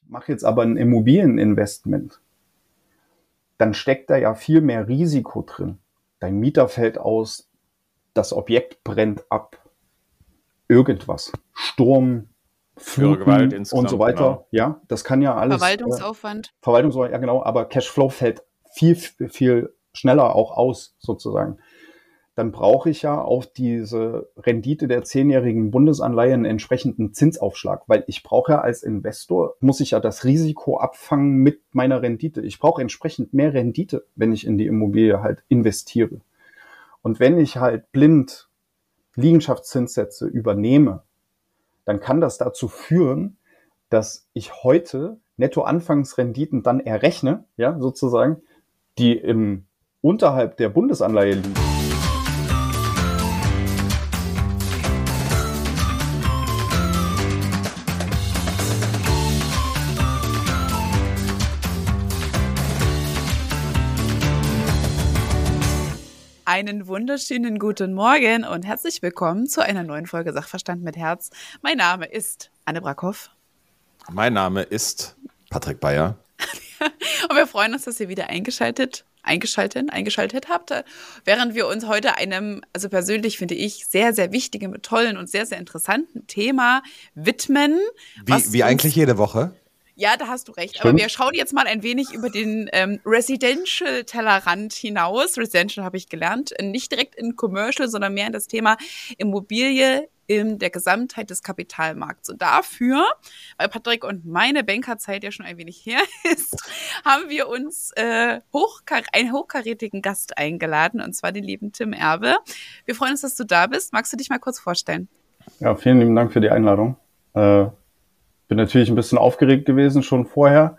mache jetzt aber ein Immobilieninvestment, dann steckt da ja viel mehr Risiko drin. Dein Mieter fällt aus, das Objekt brennt ab, irgendwas, Sturm, Gewalt Fluten und so weiter. Genau. Ja, das kann ja alles. Verwaltungsaufwand. Verwaltungsaufwand, ja genau, aber Cashflow fällt viel, viel schneller auch aus, sozusagen. Dann brauche ich ja auf diese Rendite der 10-jährigen Bundesanleihe einen entsprechenden Zinsaufschlag, weil ich brauche ja als Investor, muss ich ja das Risiko abfangen mit meiner Rendite. Ich brauche entsprechend mehr Rendite, wenn ich in die Immobilie halt investiere. Und wenn ich halt blind Liegenschaftszinssätze übernehme, dann kann das dazu führen, dass ich heute Nettoanfangsrenditen dann errechne, ja, sozusagen, die unterhalb der Bundesanleihe liegen. Einen wunderschönen guten Morgen und herzlich willkommen zu einer neuen Folge Sachverstand mit Herz. Mein Name ist Anne Brackhoff. Mein Name ist Patrick Bayer. Und wir freuen uns, dass ihr wieder eingeschaltet habt, während wir uns heute einem, also persönlich finde ich, sehr, sehr wichtigen, tollen und sehr, sehr interessanten Thema widmen. Wie eigentlich jede Woche. Ja, da hast du recht. Stimmt. Aber wir schauen jetzt mal ein wenig über den Residential-Tellerrand hinaus. Residential habe ich gelernt. Nicht direkt in Commercial, sondern mehr in das Thema Immobilie in der Gesamtheit des Kapitalmarkts. Und dafür, weil Patrick und meine Bankerzeit ja schon ein wenig her ist, haben wir uns einen hochkarätigen Gast eingeladen, und zwar den lieben Tim Erbe. Wir freuen uns, dass du da bist. Magst du dich mal kurz vorstellen? Ja, vielen lieben Dank für die Einladung. Bin natürlich ein bisschen aufgeregt gewesen schon vorher.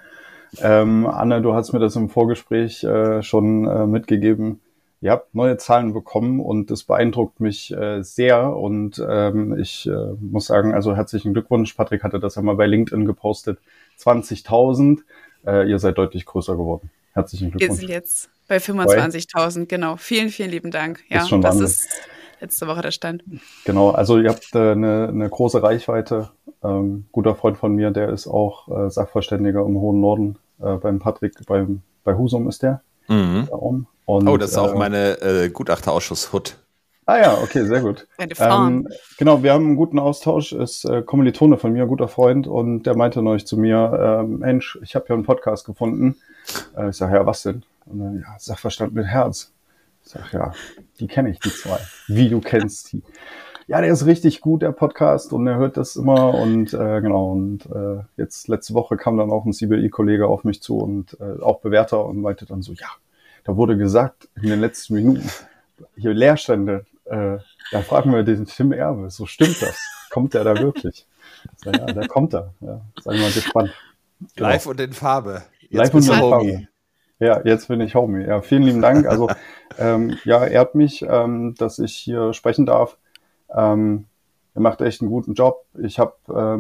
Anne, du hast mir das im Vorgespräch schon mitgegeben. Ihr habt neue Zahlen bekommen und das beeindruckt mich sehr. Und ich muss sagen, also herzlichen Glückwunsch. Patrick hatte das ja mal bei LinkedIn gepostet. 20.000. Ihr seid deutlich größer geworden. Herzlichen Glückwunsch. Wir sind jetzt bei 25.000, genau. Vielen, vielen lieben Dank. Ja, ist schon das Wahnsinn. ist letzte Woche der Stand. Genau, also ihr habt eine große Reichweite. Guter Freund von mir, der ist auch Sachverständiger im hohen Norden. Beim Patrick, bei Husum ist der. Mhm. Und, das ist auch meine Gutachterausschuss-Hut. Ah ja, okay, sehr gut. Genau, wir haben einen guten Austausch. Ist Kommilitone von mir, guter Freund. Und der meinte neulich zu mir, Mensch, ich habe ja einen Podcast gefunden. Ich sage, ja, was denn? Und dann, ja, Sachverstand mit Herz. Ich sage, ja, die kenne ich, die zwei. Wie, du kennst die? Ja, der ist richtig gut, der Podcast, und er hört das immer. Und genau, und jetzt letzte Woche kam dann auch ein CBI-Kollege auf mich zu und auch Bewerter und meinte dann so, ja, da wurde gesagt in den letzten Minuten, hier Leerstände, da fragen wir den Tim Erbe, so stimmt das? Kommt der da wirklich? Ja, der kommt da. Ja, seien wir mal gespannt. Genau. Live und in Farbe. Live und in Farbe. Ja, jetzt bin ich Homie. Ja, vielen lieben Dank. Also ja, ehrt mich, dass ich hier sprechen darf. Er macht echt einen guten Job. Ich habe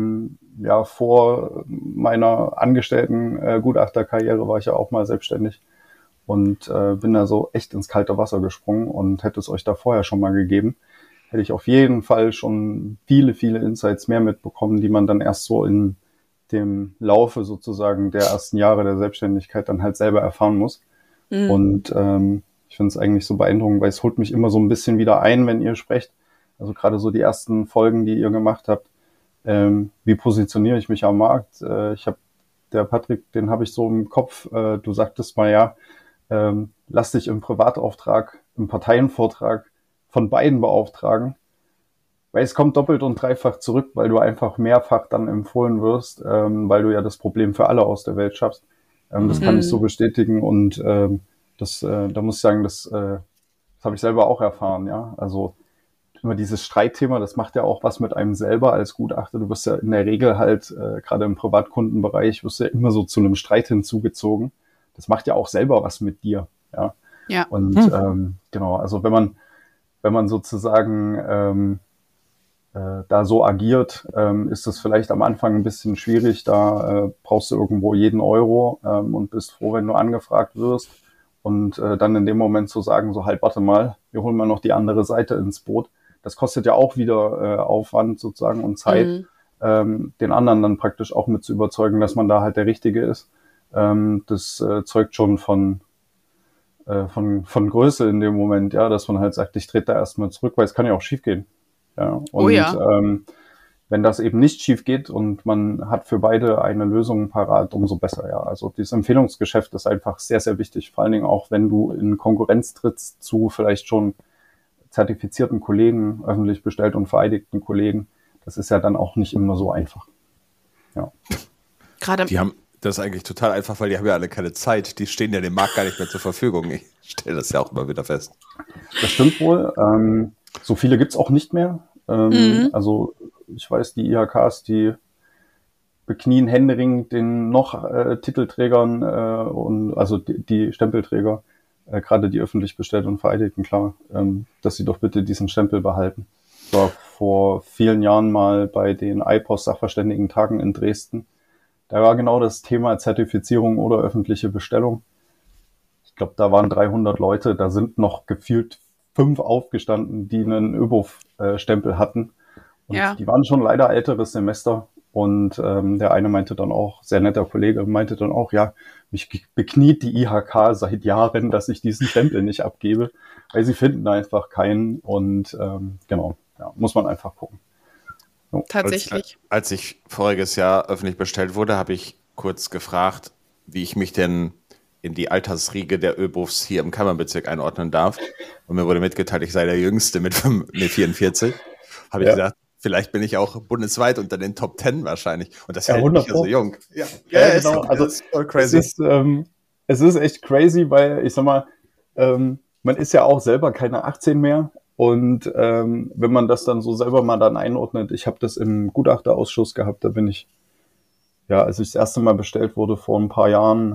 ja vor meiner angestellten Gutachterkarriere war ich ja auch mal selbstständig und bin da so echt ins kalte Wasser gesprungen und hätte es euch da vorher schon mal gegeben, hätte ich auf jeden Fall schon viele, viele Insights mehr mitbekommen, die man dann erst so in dem Laufe sozusagen der ersten Jahre der Selbstständigkeit dann halt selber erfahren muss. Mhm. Und ich finde es eigentlich so beeindruckend, weil es holt mich immer so ein bisschen wieder ein, wenn ihr sprecht. Also gerade so die ersten Folgen, die ihr gemacht habt, wie positioniere ich mich am Markt? Der Patrick, den habe ich so im Kopf, du sagtest mal, ja, lass dich im Privatauftrag, im Parteienvortrag von beiden beauftragen, weil es kommt doppelt und dreifach zurück, weil du einfach mehrfach dann empfohlen wirst, weil du ja das Problem für alle aus der Welt schaffst. Das kann ich so bestätigen, und da muss ich sagen, das habe ich selber auch erfahren, ja. Also immer dieses Streitthema, das macht ja auch was mit einem selber als Gutachter. Du wirst ja in der Regel halt, gerade im Privatkundenbereich, wirst du ja immer so zu einem Streit hinzugezogen. Das macht ja auch selber was mit dir, ja. Ja. Und genau, also wenn man sozusagen da so agiert, ist das vielleicht am Anfang ein bisschen schwierig. Da brauchst du irgendwo jeden Euro und bist froh, wenn du angefragt wirst. Und dann in dem Moment zu sagen, so halt, warte mal, wir holen mal noch die andere Seite ins Boot. Das kostet ja auch wieder Aufwand sozusagen und Zeit. den anderen dann praktisch auch mit zu überzeugen, dass man da halt der Richtige ist. Das zeugt schon von Größe in dem Moment, ja, dass man halt sagt, ich trete da erstmal zurück, weil es kann ja auch schief gehen. Ja. Und wenn das eben nicht schief geht und man hat für beide eine Lösung parat, umso besser, ja. Also dieses Empfehlungsgeschäft ist einfach sehr, sehr wichtig. Vor allen Dingen auch, wenn du in Konkurrenz trittst zu vielleicht schon zertifizierten Kollegen, öffentlich bestellt und vereidigten Kollegen. Das ist ja dann auch nicht immer so einfach. Ja. Die haben das ist eigentlich total einfach, weil die haben ja alle keine Zeit. Die stehen ja dem Markt gar nicht mehr zur Verfügung. Ich stelle das ja auch immer wieder fest. Das stimmt wohl. So viele gibt's auch nicht mehr. Also ich weiß, die IHKs, die beknien händeringend den noch Titelträgern und also die Stempelträger, gerade die öffentlich bestellten und vereidigten, klar, dass sie doch bitte diesen Stempel behalten. Ich war vor vielen Jahren mal bei den IPOS-Sachverständigentagen in Dresden. Da war genau das Thema Zertifizierung oder öffentliche Bestellung. Ich glaube, da waren 300 Leute, da sind noch gefühlt 5 aufgestanden, die einen ÖBOF-Stempel hatten. Und die waren schon leider älteres Semester. Und der eine meinte dann auch, sehr netter Kollege, meinte dann auch, ja, mich bekniet die IHK seit Jahren, dass ich diesen Stempel nicht abgebe, weil sie finden einfach keinen. Und genau, ja, muss man einfach gucken. So. Tatsächlich. Als ich voriges Jahr öffentlich bestellt wurde, habe ich kurz gefragt, wie ich mich denn in die Altersriege der ÖBOFs hier im Kammerbezirk einordnen darf. Und mir wurde mitgeteilt, ich sei der Jüngste mit 44. Habe ich gesagt, vielleicht bin ich auch bundesweit unter den Top 10 wahrscheinlich. Und das hält mich ja so jung. Ja, genau. Also das ist voll crazy. Es ist echt crazy, weil ich sag mal, man ist ja auch selber keine 18 mehr. Und wenn man das dann so selber mal dann einordnet, ich habe das im Gutachterausschuss gehabt, da bin ich, ja, als ich das erste Mal bestellt wurde vor ein paar Jahren,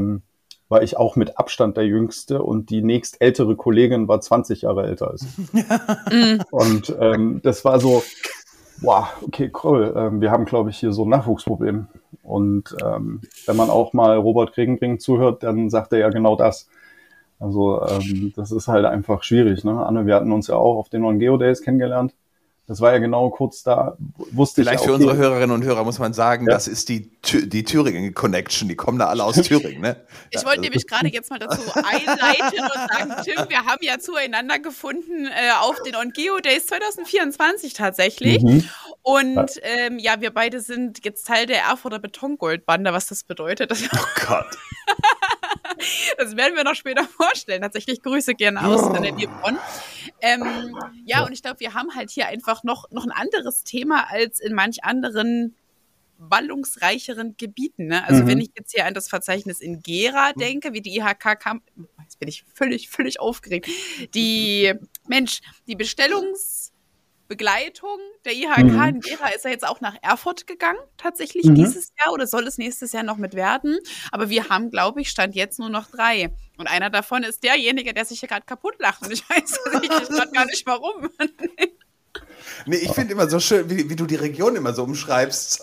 war ich auch mit Abstand der Jüngste und die nächstältere Kollegin war 20 Jahre älter als ich. Und das war so, wow, okay, cool, wir haben, glaube ich, hier so ein Nachwuchsproblem. Und wenn man auch mal Robert Kregenbrink zuhört, dann sagt er ja genau das. Also das ist halt einfach schwierig, ne? Anne, wir hatten uns ja auch auf den On-Geo-Days kennengelernt. Das war ja genau kurz da, wusste Vielleicht ich auch. Vielleicht für unsere Hörerinnen und Hörer muss man sagen, das ist die Thüringen-Connection, die kommen da alle aus Thüringen, ne? Ich wollte nämlich gerade jetzt mal dazu einleiten und sagen, Tim, wir haben ja zueinander gefunden auf den On-Geo-Days 2024 tatsächlich. Und ja, wir beide sind jetzt Teil der Erfurter Betongoldbande, was das bedeutet. Oh Gott. Das werden wir noch später vorstellen. Tatsächlich Grüße gerne aus in der Liebronn. Ja, und ich glaube, wir haben halt hier einfach noch ein anderes Thema als in manch anderen ballungsreicheren Gebieten. Ne? Also wenn ich jetzt hier an das Verzeichnis in Gera denke, wie die IHK kam, jetzt bin ich völlig aufgeregt. Die Bestellungsbegleitung der IHK in Gera ist ja jetzt auch nach Erfurt gegangen, tatsächlich dieses Jahr, oder soll es nächstes Jahr noch mit werden. Aber wir haben, glaube ich, Stand jetzt nur noch 3. Und einer davon ist derjenige, der sich hier gerade kaputt lacht. Und ich weiß gerade gar nicht, warum. Nee, ich finde immer so schön, wie du die Region immer so umschreibst.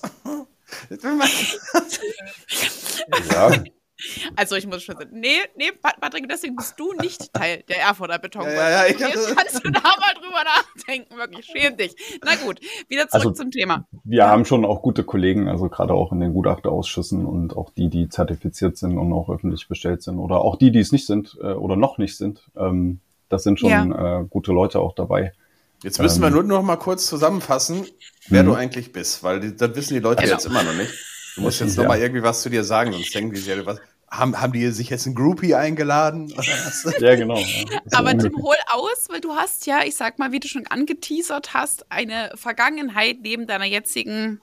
Ja. Also ich muss schon sagen, nee, Patrick, deswegen bist du nicht Teil der Erfurter Betongold. Jetzt kannst du da mal drüber nachdenken, wirklich, schäm dich. Na gut, wieder zurück zum Thema. Wir haben schon auch gute Kollegen, also gerade auch in den Gutachterausschüssen und auch die zertifiziert sind und auch öffentlich bestellt sind oder auch die es nicht sind oder noch nicht sind. Das sind schon gute Leute auch dabei. Jetzt müssen wir nur noch mal kurz zusammenfassen, wer du eigentlich bist, weil das wissen die Leute jetzt immer noch nicht. Du musst jetzt noch mal irgendwie was zu dir sagen, sonst denken die sich, was haben die sich jetzt ein Groupie eingeladen? Ja, genau. Ja. Aber Tim, hol aus, weil du hast ja, ich sag mal, wie du schon angeteasert hast, eine Vergangenheit neben deiner jetzigen.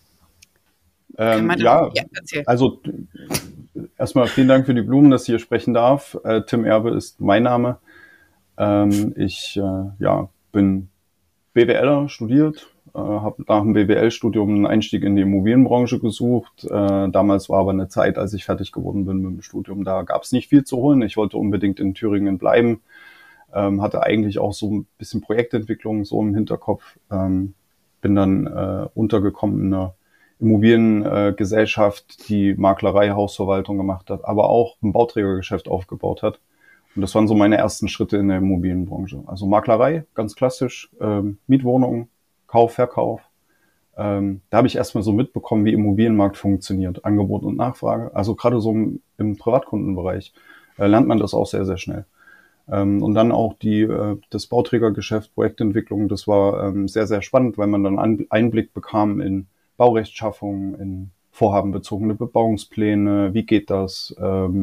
Also erstmal vielen Dank für die Blumen, dass ich hier sprechen darf. Tim Erbe ist mein Name. Ich bin BWLer, studiert, habe nach dem BWL-Studium einen Einstieg in die Immobilienbranche gesucht. Damals war aber eine Zeit, als ich fertig geworden bin mit dem Studium, da gab es nicht viel zu holen. Ich wollte unbedingt in Thüringen bleiben, hatte eigentlich auch so ein bisschen Projektentwicklung so im Hinterkopf. Bin dann untergekommen in einer Immobiliengesellschaft, die Maklerei, Hausverwaltung gemacht hat, aber auch ein Bauträgergeschäft aufgebaut hat. Und das waren so meine ersten Schritte in der Immobilienbranche. Also Maklerei, ganz klassisch, Mietwohnungen, Kauf, Verkauf, da habe ich erstmal so mitbekommen, wie Immobilienmarkt funktioniert, Angebot und Nachfrage. Also gerade so im Privatkundenbereich lernt man das auch sehr, sehr schnell. Und dann auch das Bauträgergeschäft, Projektentwicklung, das war sehr, sehr spannend, weil man dann Einblick bekam in Baurechtschaffung, in vorhabenbezogene Bebauungspläne, wie geht das,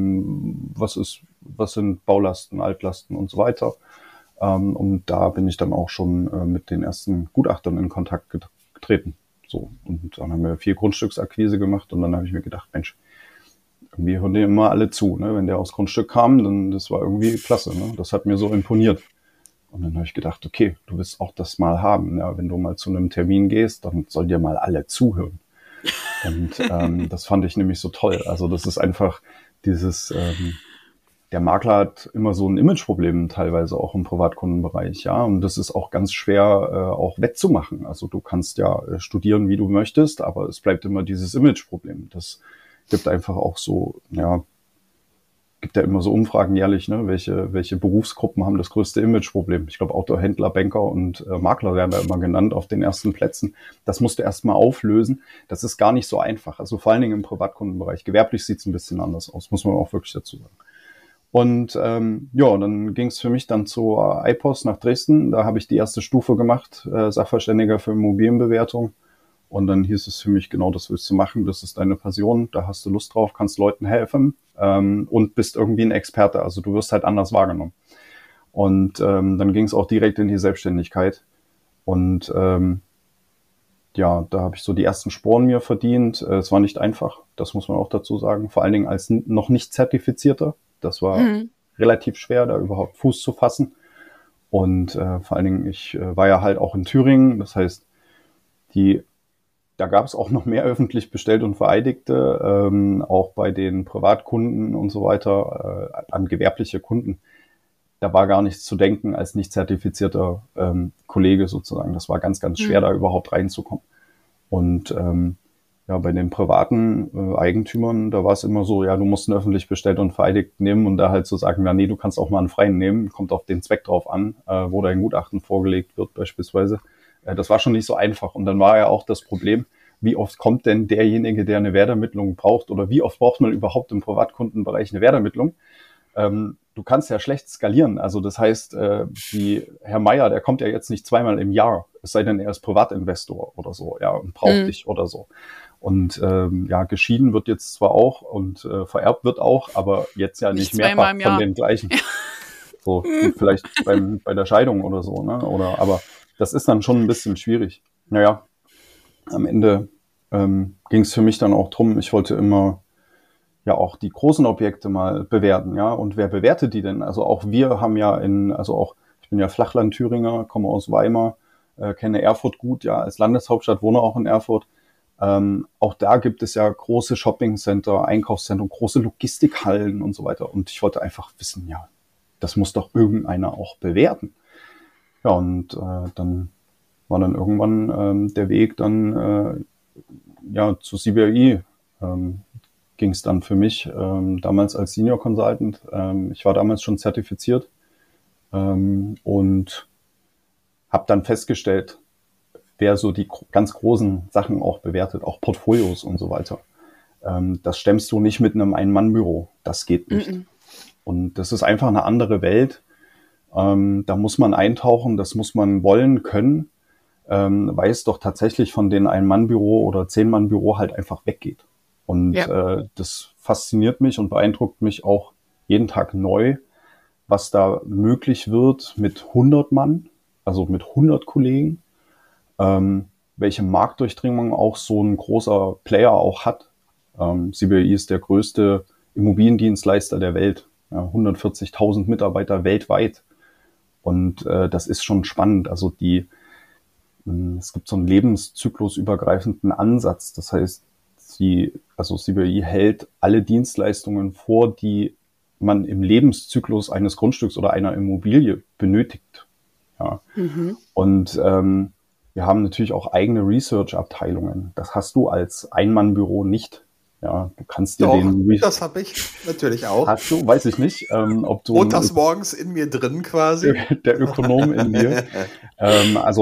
was sind Baulasten, Altlasten und so weiter. Und da bin ich dann auch schon mit den ersten Gutachtern in Kontakt getreten. So. Und dann haben wir viel Grundstücksakquise gemacht und dann habe ich mir gedacht, Mensch, irgendwie hören die immer alle zu, ne? Wenn der aufs Grundstück kam, dann das war irgendwie klasse, ne? Das hat mir so imponiert. Und dann habe ich gedacht, okay, du willst auch das mal haben. Ja? Wenn du mal zu einem Termin gehst, dann sollen dir mal alle zuhören. Und das fand ich nämlich so toll. Also das ist einfach dieses, der Makler hat immer so ein Imageproblem, teilweise auch im Privatkundenbereich, ja. Und das ist auch ganz schwer auch wettzumachen. Also du kannst ja studieren, wie du möchtest, aber es bleibt immer dieses Imageproblem. Das gibt einfach auch so, ja, gibt ja immer so Umfragen jährlich, ne? Welche Berufsgruppen haben das größte Imageproblem? Ich glaube, Autohändler, Banker und Makler werden da immer genannt auf den ersten Plätzen. Das musst du erstmal auflösen. Das ist gar nicht so einfach. Also vor allen Dingen im Privatkundenbereich. Gewerblich sieht es ein bisschen anders aus, muss man auch wirklich dazu sagen. Und ja, dann ging es für mich dann zur IPOS nach Dresden. Da habe ich die erste Stufe gemacht, Sachverständiger für Immobilienbewertung. Und dann hieß es für mich, genau das willst du machen, das ist deine Passion, da hast du Lust drauf, kannst Leuten helfen und bist irgendwie ein Experte. Also du wirst halt anders wahrgenommen. Und dann ging es auch direkt in die Selbstständigkeit. Und ja, da habe ich so die ersten Sporen mir verdient. Es war nicht einfach, das muss man auch dazu sagen. Vor allen Dingen als noch nicht Zertifizierter. Das war relativ schwer, da überhaupt Fuß zu fassen. Und vor allen Dingen, ich war ja halt auch in Thüringen. Das heißt, da gab es auch noch mehr öffentlich bestellt und Vereidigte, auch bei den Privatkunden und so weiter, an gewerbliche Kunden. Da war gar nichts zu denken als nicht zertifizierter Kollege sozusagen. Das war ganz, ganz schwer, da überhaupt reinzukommen. Und ja, bei den privaten Eigentümern, da war es immer so, ja, du musst einen öffentlich bestellt und vereidigt nehmen und da halt zu sagen, ja, nee, du kannst auch mal einen freien nehmen, kommt auf den Zweck drauf an, wo dein Gutachten vorgelegt wird beispielsweise. Das war schon nicht so einfach. Und dann war ja auch das Problem, wie oft kommt denn derjenige, der eine Wertermittlung braucht oder wie oft braucht man überhaupt im Privatkundenbereich eine Wertermittlung? Du kannst ja schlecht skalieren. Also das heißt, Herr Meier, der kommt ja jetzt nicht zweimal im Jahr, es sei denn, er ist Privatinvestor oder so, ja, und braucht dich oder so. Und ja, geschieden wird jetzt zwar auch und vererbt wird auch, aber jetzt ja nicht mehrfach von den gleichen. So, vielleicht bei der Scheidung oder so, ne? Aber das ist dann schon ein bisschen schwierig. Naja, am Ende ging es für mich dann auch drum, ich wollte immer ja auch die großen Objekte mal bewerten, ja. Und wer bewertet die denn? Also auch wir haben ja ich bin ja Flachland-Thüringer, komme aus Weimar, kenne Erfurt gut, ja, als Landeshauptstadt, wohne auch in Erfurt. Auch da gibt es ja große Shoppingcenter, Einkaufszentren, große Logistikhallen und so weiter. Und ich wollte einfach wissen, ja, das muss doch irgendeiner auch bewerten. Ja, und dann war dann irgendwann der Weg dann ja zu CBRE ging es dann für mich, damals als Senior Consultant. Ich war damals schon zertifiziert und habe dann festgestellt, wer so die ganz großen Sachen auch bewertet, auch Portfolios und so weiter. Das stemmst du nicht mit einem Ein-Mann-Büro. Das geht nicht. Und das ist einfach eine andere Welt. Da muss man eintauchen, das muss man wollen, können, weil es doch tatsächlich von den Ein-Mann-Büro oder 10-Mann-Büro halt einfach weggeht. Und das fasziniert mich und beeindruckt mich auch jeden Tag neu, was da möglich wird mit 100 Mann, also mit 100 Kollegen, welche Marktdurchdringung auch so ein großer Player auch hat. CBRE ist der größte Immobiliendienstleister der Welt, ja, 140.000 Mitarbeiter weltweit. Und das ist schon spannend. Also es gibt so einen lebenszyklusübergreifenden Ansatz. Das heißt, CBRE hält alle Dienstleistungen vor, die man im Lebenszyklus eines Grundstücks oder einer Immobilie benötigt. Ja. Und wir haben natürlich auch eigene Research-Abteilungen. Das hast du als Ein-Mann-Büro nicht. Ja, du kannst dir das habe ich natürlich auch. Hast du? Weiß ich nicht, ob du montags morgens in mir drin quasi. Der Ökonom in mir. Also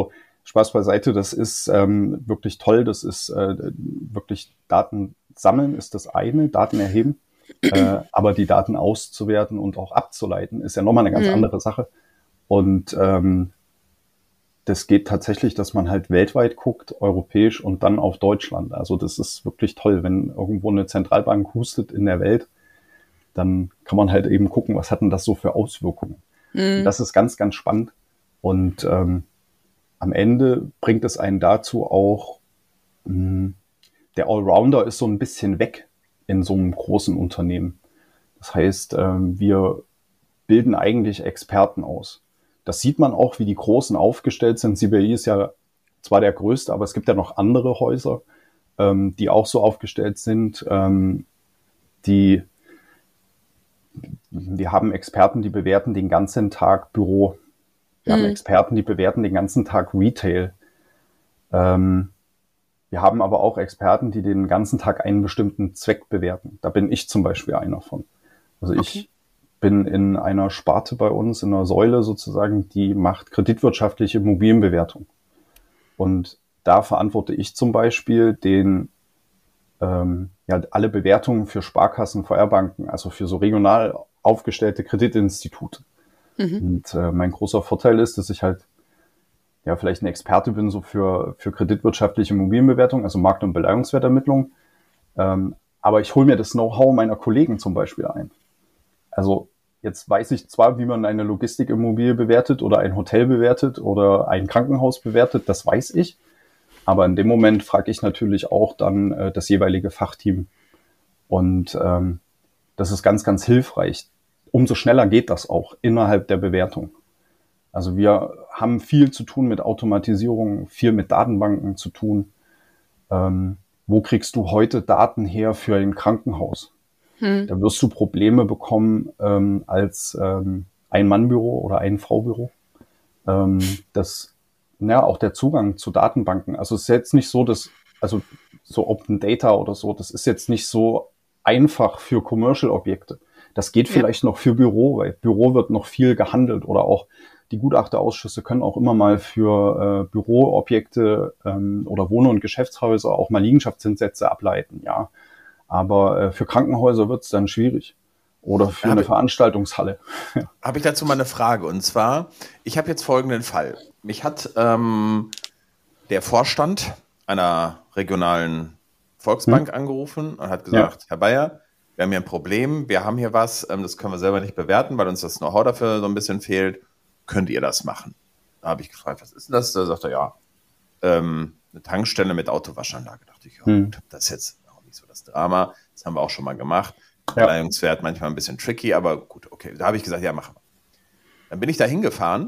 Spaß beiseite, das ist wirklich toll. Das ist wirklich Daten sammeln ist das eine, Daten erheben. Aber die Daten auszuwerten und auch abzuleiten, ist ja nochmal eine ganz andere Sache. Und das geht tatsächlich, dass man halt weltweit guckt, europäisch und dann auf Deutschland. Also das ist wirklich toll, wenn irgendwo eine Zentralbank hustet in der Welt, dann kann man halt eben gucken, was hat denn das so für Auswirkungen. Das ist ganz, ganz spannend. Und am Ende bringt es einen dazu auch, der Allrounder ist so ein bisschen weg in so einem großen Unternehmen. Das heißt, wir bilden eigentlich Experten aus. Das sieht man auch, wie die Großen aufgestellt sind. CBI ist ja zwar der größte, aber es gibt ja noch andere Häuser, die auch so aufgestellt sind. Wir haben Experten, die bewerten den ganzen Tag Büro. Wir haben Experten, die bewerten den ganzen Tag Retail. Wir haben aber auch Experten, die den ganzen Tag einen bestimmten Zweck bewerten. Da bin ich zum Beispiel einer von. Also ich bin in einer Sparte bei uns, in einer Säule sozusagen, die macht kreditwirtschaftliche Immobilienbewertung. Und da verantworte ich zum Beispiel alle Bewertungen für Sparkassen, Feuerbanken, also für so regional aufgestellte Kreditinstitute. Und mein großer Vorteil ist, dass ich halt vielleicht ein Experte bin so für kreditwirtschaftliche Immobilienbewertung, also Markt- und Beleihungswertermittlung. Aber ich hole mir das Know-how meiner Kollegen zum Beispiel ein. Also jetzt weiß ich zwar, wie man eine Logistikimmobilie bewertet oder ein Hotel bewertet oder ein Krankenhaus bewertet, das weiß ich. Aber in dem Moment frage ich natürlich auch dann das jeweilige Fachteam. Und das ist ganz, ganz hilfreich. Umso schneller geht das auch innerhalb der Bewertung. Also wir haben viel zu tun mit Automatisierung, viel mit Datenbanken zu tun. Wo kriegst du heute Daten her für ein Krankenhaus? Da wirst du Probleme bekommen als Ein-Mann-Büro oder Ein-Frau-Büro. Auch der Zugang zu Datenbanken. Also es ist jetzt nicht so, so Open Data oder so, das ist jetzt nicht so einfach für Commercial-Objekte. Das geht vielleicht noch für Büro, weil Büro wird noch viel gehandelt oder auch die Gutachterausschüsse können auch immer mal für Büroobjekte oder Wohn- und Geschäftshäuser auch mal Liegenschaftszinssätze ableiten, ja. Aber für Krankenhäuser wird es dann schwierig. Oder für eine Veranstaltungshalle. Habe ich dazu mal eine Frage. Und zwar, ich habe jetzt folgenden Fall. Mich hat der Vorstand einer regionalen Volksbank angerufen und hat gesagt, Herr Bayer, wir haben hier ein Problem, wir haben hier was, das können wir selber nicht bewerten, weil uns das Know-how dafür so ein bisschen fehlt. Könnt ihr das machen? Da habe ich gefragt, was ist denn das? Da sagt er, eine Tankstelle mit Autowaschanlage. Da dachte ich, gut, das ist jetzt auch nicht so das Drama. Das haben wir auch schon mal gemacht. Beleihungswert manchmal ein bisschen tricky, aber gut, okay. Da habe ich gesagt, ja, machen wir. Dann bin ich da hingefahren.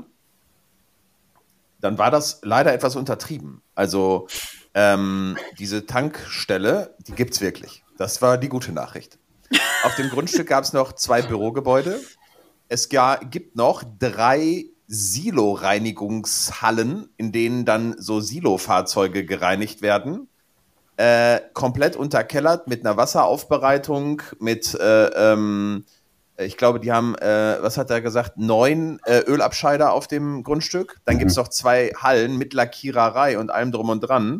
Dann war das leider etwas untertrieben. Also diese Tankstelle, die gibt es wirklich. Das war die gute Nachricht. Auf dem Grundstück gab es noch 2 Bürogebäude. Es gibt noch 3 Silo-Reinigungshallen, in denen dann so Silo-Fahrzeuge gereinigt werden. Komplett unterkellert mit einer Wasseraufbereitung, mit, ich glaube, die haben, was hat er gesagt, 9 Ölabscheider auf dem Grundstück. Dann gibt es noch 2 Hallen mit Lackiererei und allem drum und dran.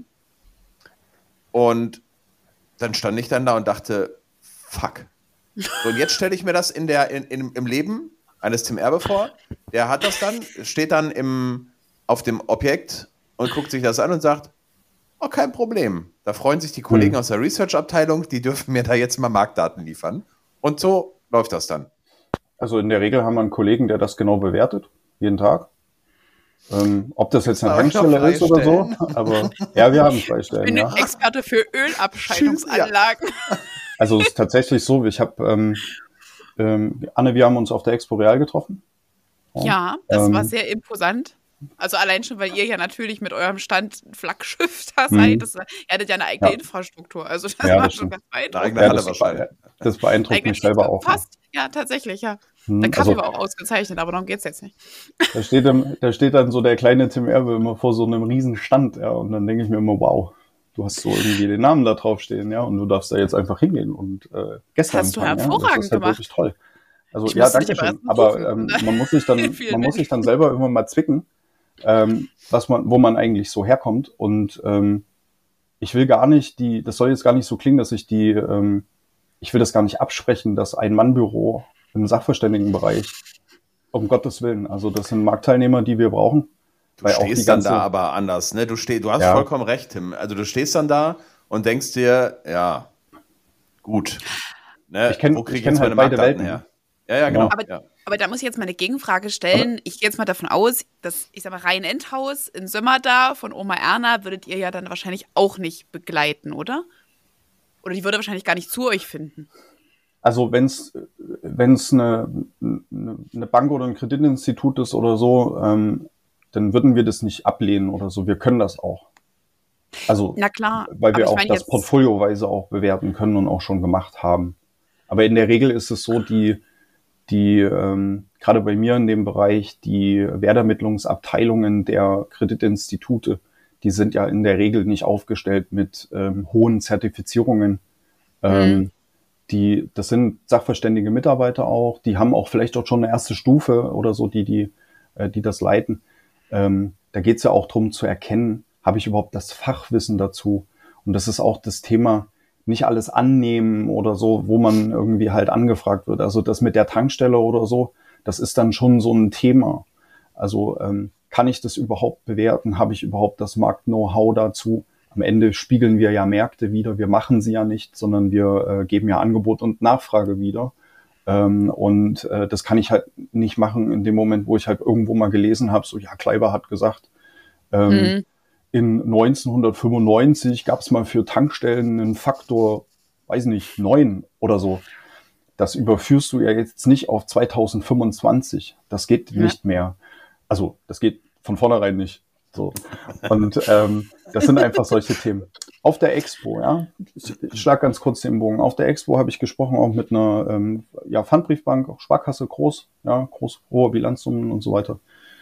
Und dann stand ich dann da und dachte, fuck. So, und jetzt stelle ich mir das im Leben eines Tim Erbe vor. Der hat das dann, steht dann auf dem Objekt und guckt sich das an und sagt, oh, kein Problem. Da freuen sich die Kollegen aus der Research-Abteilung, die dürfen mir da jetzt mal Marktdaten liefern. Und so läuft das dann. Also in der Regel haben wir einen Kollegen, der das genau bewertet, jeden Tag. Ob das jetzt eine Tankstelle ist oder so, aber ja, wir haben 2 Stellen. Ich bin ein Experte für Ölabscheidungsanlagen. Also es ist tatsächlich so, ich habe, Anne, wir haben uns auf der Expo Real getroffen. Ja, das war sehr imposant. Also allein schon, weil ihr ja natürlich mit eurem Stand ein Flaggschiff da seid. Ihr hattet ja eine eigene Infrastruktur. Also das war schon ganz beeindruckend. Das beeindruckt mich selber auch. Fast, ja, tatsächlich, ja. Der Kaffee war auch ausgezeichnet, aber darum geht's jetzt nicht. Da steht dann so der kleine Tim Erbe immer vor so einem riesen Stand, ja, und dann denke ich mir immer, wow, du hast so irgendwie den Namen da draufstehen, ja, und du darfst da jetzt einfach hingehen und gestern hast du hervorragend das ist halt gemacht. Wirklich toll. Also ja, danke schön. Aber man muss sich dann selber immer mal zwicken. wo man eigentlich so herkommt. Und ich will gar nicht das soll jetzt gar nicht so klingen, dass ich ich will das gar nicht absprechen, dass Ein-Mann-Büro im Sachverständigenbereich, um Gottes Willen, also das sind Marktteilnehmer, die wir brauchen. Du stehst dann da aber anders, ne? Du hast vollkommen recht, Tim. Also du stehst dann da und denkst dir, ja, gut. Ne? Wo kriege ich jetzt meine Marktdaten her? Ja, genau. Aber da muss ich jetzt mal eine Gegenfrage stellen. Ich gehe jetzt mal davon aus, dass, ich sag mal, Rhein-Endhaus in Sömmerda von Oma Erna würdet ihr ja dann wahrscheinlich auch nicht begleiten, oder? Oder die würde wahrscheinlich gar nicht zu euch finden. Also wenn es eine Bank oder ein Kreditinstitut ist oder so, dann würden wir das nicht ablehnen oder so. Wir können das auch. Also, na klar, weil wir auch das portfolioweise auch bewerten können und auch schon gemacht haben. Aber in der Regel ist es so, gerade bei mir in dem Bereich, die Wertermittlungsabteilungen der Kreditinstitute, die sind ja in der Regel nicht aufgestellt mit hohen Zertifizierungen. Das sind sachverständige Mitarbeiter auch, die haben auch vielleicht auch schon eine erste Stufe oder so, die das leiten. Da geht es ja auch darum zu erkennen, habe ich überhaupt das Fachwissen dazu? Und das ist auch das Thema, nicht alles annehmen oder so, wo man irgendwie halt angefragt wird. Also das mit der Tankstelle oder so, das ist dann schon so ein Thema. Also kann ich das überhaupt bewerten? Habe ich überhaupt das Markt-Know-how dazu? Am Ende spiegeln wir ja Märkte wieder. Wir machen sie ja nicht, sondern wir geben ja Angebot und Nachfrage wieder. Das kann ich halt nicht machen in dem Moment, wo ich halt irgendwo mal gelesen habe, so ja, Kleiber hat gesagt, in 1995 gab es mal für Tankstellen einen Faktor, weiß nicht, 9 oder so. Das überführst du ja jetzt nicht auf 2025. Das geht nicht mehr. Also das geht von vornherein nicht. So. Und das sind einfach solche Themen. Auf der Expo, ja, ich schlage ganz kurz den Bogen. Auf der Expo habe ich gesprochen auch mit einer Pfandbriefbank, auch Sparkasse, groß, hohe Bilanzsummen und so weiter.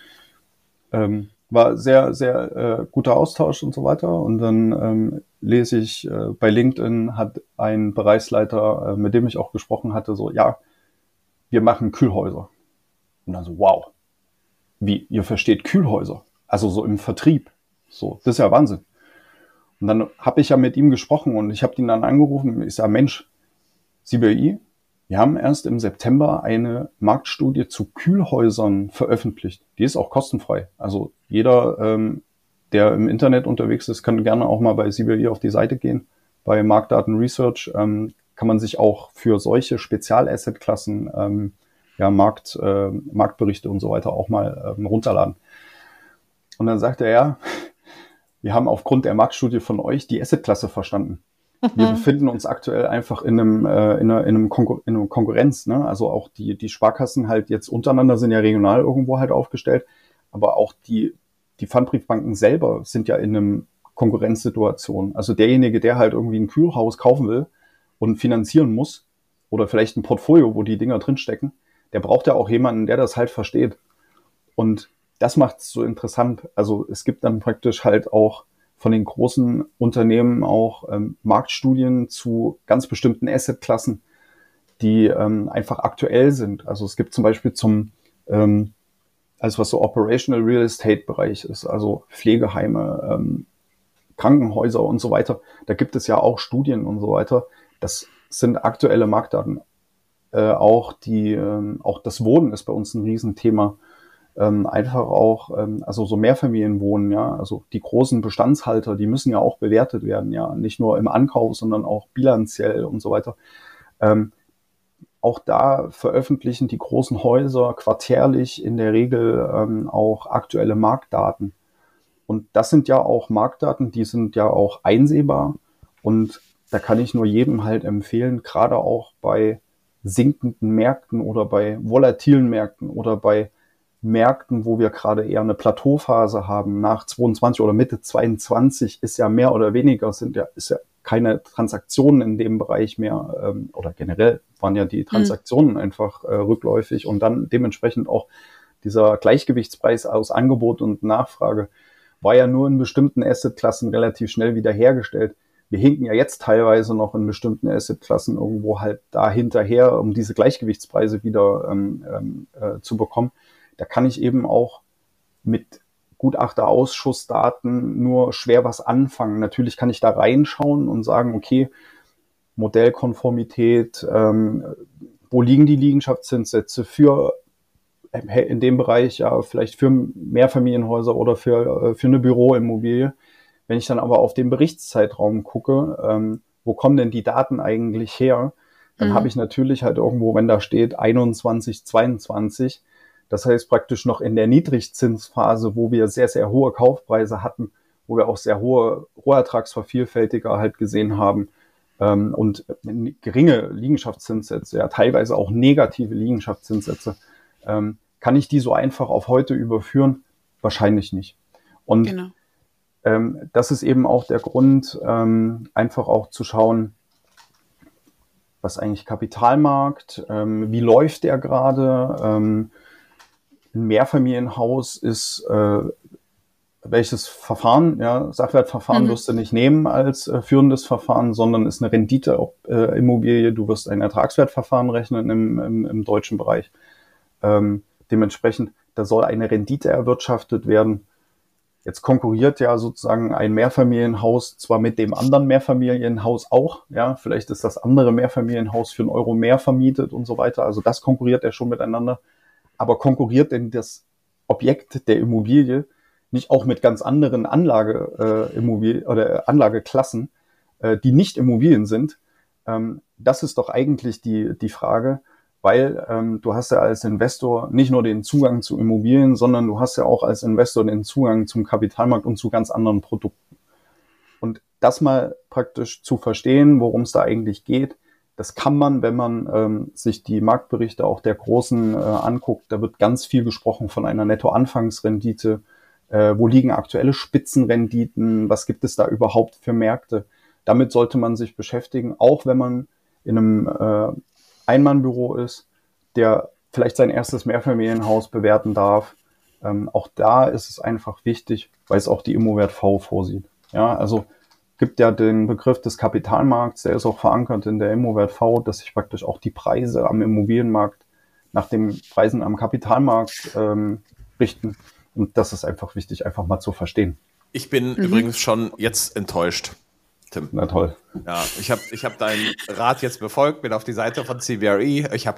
War sehr, sehr guter Austausch und so weiter. Und dann lese ich, bei LinkedIn hat ein Bereichsleiter, mit dem ich auch gesprochen hatte, so, ja, wir machen Kühlhäuser. Und dann so, wow, wie, ihr versteht Kühlhäuser? Also so im Vertrieb. So, das ist ja Wahnsinn. Und dann habe ich ja mit ihm gesprochen und ich habe ihn dann angerufen. Ich sage, Mensch, CBI, wir haben erst im September eine Marktstudie zu Kühlhäusern veröffentlicht. Die ist auch kostenfrei. Also jeder, der im Internet unterwegs ist, kann gerne auch mal bei CBI auf die Seite gehen. Bei Marktdaten Research kann man sich auch für solche Spezial-Asset-Klassen, Marktberichte und so weiter auch mal runterladen. Und dann sagte er, ja, wir haben aufgrund der Marktstudie von euch die Asset-Klasse verstanden. Wir befinden uns aktuell einfach in einer Konkurrenz, ne? Also auch die Sparkassen halt jetzt untereinander sind ja regional irgendwo halt aufgestellt, aber auch die Pfandbriefbanken selber sind ja in einem Konkurrenzsituation. Also derjenige, der halt irgendwie ein Kühlhaus kaufen will und finanzieren muss oder vielleicht ein Portfolio, wo die Dinger drinstecken, der braucht ja auch jemanden, der das halt versteht. Und das macht es so interessant. Also es gibt dann praktisch halt auch von den großen Unternehmen auch Marktstudien zu ganz bestimmten Assetklassen, die einfach aktuell sind. Also es gibt zum Beispiel alles was so Operational Real Estate Bereich ist, also Pflegeheime, Krankenhäuser und so weiter. Da gibt es ja auch Studien und so weiter. Das sind aktuelle Marktdaten. Auch das Wohnen ist bei uns ein Riesenthema. Einfach auch, also so Mehrfamilienwohnen, ja, also die großen Bestandshalter, die müssen ja auch bewertet werden, ja, nicht nur im Ankauf, sondern auch bilanziell und so weiter. Auch da veröffentlichen die großen Häuser quartärlich in der Regel auch aktuelle Marktdaten. Und das sind ja auch Marktdaten, die sind ja auch einsehbar. Und da kann ich nur jedem halt empfehlen, gerade auch bei sinkenden Märkten oder bei volatilen Märkten oder bei Märkten, wo wir gerade eher eine Plateauphase haben, nach 22 oder Mitte 22 ist ja mehr oder weniger, ist ja keine Transaktionen in dem Bereich mehr, oder generell waren ja die Transaktionen einfach rückläufig und dann dementsprechend auch dieser Gleichgewichtspreis aus Angebot und Nachfrage war ja nur in bestimmten Assetklassen relativ schnell wiederhergestellt. Wir hinken ja jetzt teilweise noch in bestimmten Assetklassen irgendwo halt da hinterher, um diese Gleichgewichtspreise wieder zu bekommen. Da kann ich eben auch mit Gutachterausschussdaten nur schwer was anfangen. Natürlich kann ich da reinschauen und sagen, okay, Modellkonformität, wo liegen die Liegenschaftszinssätze für in dem Bereich, ja, vielleicht für Mehrfamilienhäuser oder für eine Büroimmobilie. Wenn ich dann aber auf den Berichtszeitraum gucke, wo kommen denn die Daten eigentlich her, dann habe ich natürlich halt irgendwo, wenn da steht 21, 22, das heißt praktisch noch in der Niedrigzinsphase, wo wir sehr, sehr hohe Kaufpreise hatten, wo wir auch sehr hohe Rohertragsvervielfältiger halt gesehen haben, und geringe Liegenschaftszinssätze, ja, teilweise auch negative Liegenschaftszinssätze, kann ich die so einfach auf heute überführen? Wahrscheinlich nicht. Und das ist eben auch der Grund, einfach auch zu schauen, was eigentlich Kapitalmarkt, wie läuft der gerade? Ein Mehrfamilienhaus ist welches Verfahren, ja, Sachwertverfahren wirst du nicht nehmen als führendes Verfahren, sondern ist eine Rendite-Immobilie. Du wirst ein Ertragswertverfahren rechnen im deutschen Bereich. Dementsprechend, da soll eine Rendite erwirtschaftet werden. Jetzt konkurriert ja sozusagen ein Mehrfamilienhaus zwar mit dem anderen Mehrfamilienhaus auch, ja, vielleicht ist das andere Mehrfamilienhaus für 1 Euro mehr vermietet und so weiter. Also das konkurriert ja schon miteinander. Aber konkurriert denn das Objekt der Immobilie nicht auch mit ganz anderen Anlageimmobilien oder Anlageklassen, die nicht Immobilien sind? Das ist doch eigentlich die Frage, weil du hast ja als Investor nicht nur den Zugang zu Immobilien, sondern du hast ja auch als Investor den Zugang zum Kapitalmarkt und zu ganz anderen Produkten. Und das mal praktisch zu verstehen, worum es da eigentlich geht, das kann man, wenn man sich die Marktberichte auch der Großen anguckt, da wird ganz viel gesprochen von einer Nettoanfangsrendite. Wo liegen aktuelle Spitzenrenditen? Was gibt es da überhaupt für Märkte? Damit sollte man sich beschäftigen, auch wenn man in einem Einmannbüro ist, der vielleicht sein erstes Mehrfamilienhaus bewerten darf. Auch da ist es einfach wichtig, weil es auch die Immowert-V vorsieht. Ja, also gibt ja den Begriff des Kapitalmarkts, der ist auch verankert in der Immowert-V, dass sich praktisch auch die Preise am Immobilienmarkt nach den Preisen am Kapitalmarkt richten. Und das ist einfach wichtig, einfach mal zu verstehen. Ich bin übrigens schon jetzt enttäuscht, Tim. Na toll. Ja, ich hab deinen Rat jetzt befolgt, bin auf die Seite von CBRE. Ich habe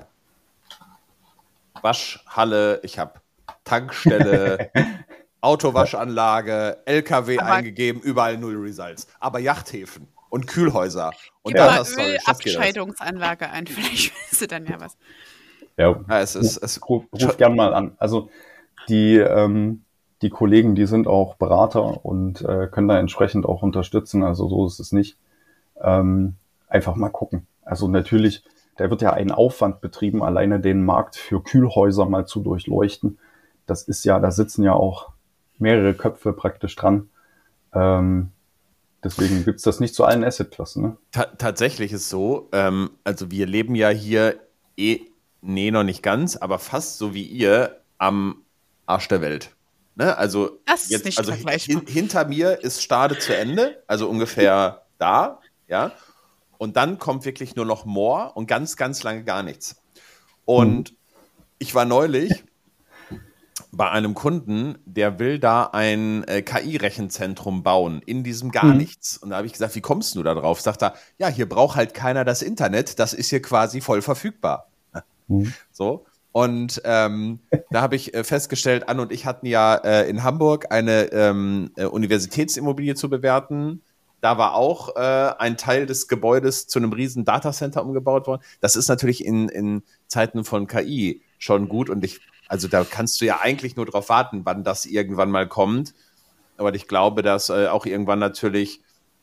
Waschhalle, ich habe Tankstelle, Autowaschanlage, LKW eingegeben, überall 0 Results. Aber Yachthäfen und Kühlhäuser und Ölabscheidungsanlage ein, vielleicht willst du dann ja was. Ja, ruf gern mal an. Also die Kollegen, die sind auch Berater und können da entsprechend auch unterstützen. Also so ist es nicht. Einfach mal gucken. Also natürlich, da wird ja ein Aufwand betrieben, alleine den Markt für Kühlhäuser mal zu durchleuchten. Das ist ja, da sitzen ja auch mehrere Köpfe praktisch dran. Deswegen gibt's das nicht zu allen Assetklassen. Ne? Tatsächlich ist so, also wir leben ja hier noch nicht ganz, aber fast so wie ihr am Arsch der Welt. Ne? Also, das ist nicht vergleichbar. Hinter mir ist Stade zu Ende, also ungefähr da, ja. Und dann kommt wirklich nur noch Moor und ganz, ganz lange gar nichts. Und ich war neulich bei einem Kunden, der will da ein KI-Rechenzentrum bauen in diesem gar nichts. Und da habe ich gesagt, wie kommst du da drauf? Sagt er, ja, hier braucht halt keiner das Internet, das ist hier quasi voll verfügbar. So. Und da habe ich festgestellt, Anne und ich hatten ja in Hamburg eine Universitätsimmobilie zu bewerten. Da war auch ein Teil des Gebäudes zu einem riesen Datacenter umgebaut worden. Das ist natürlich in Zeiten von KI schon gut. Und also da kannst du ja eigentlich nur drauf warten, wann das irgendwann mal kommt. Aber ich glaube, dass auch irgendwann natürlich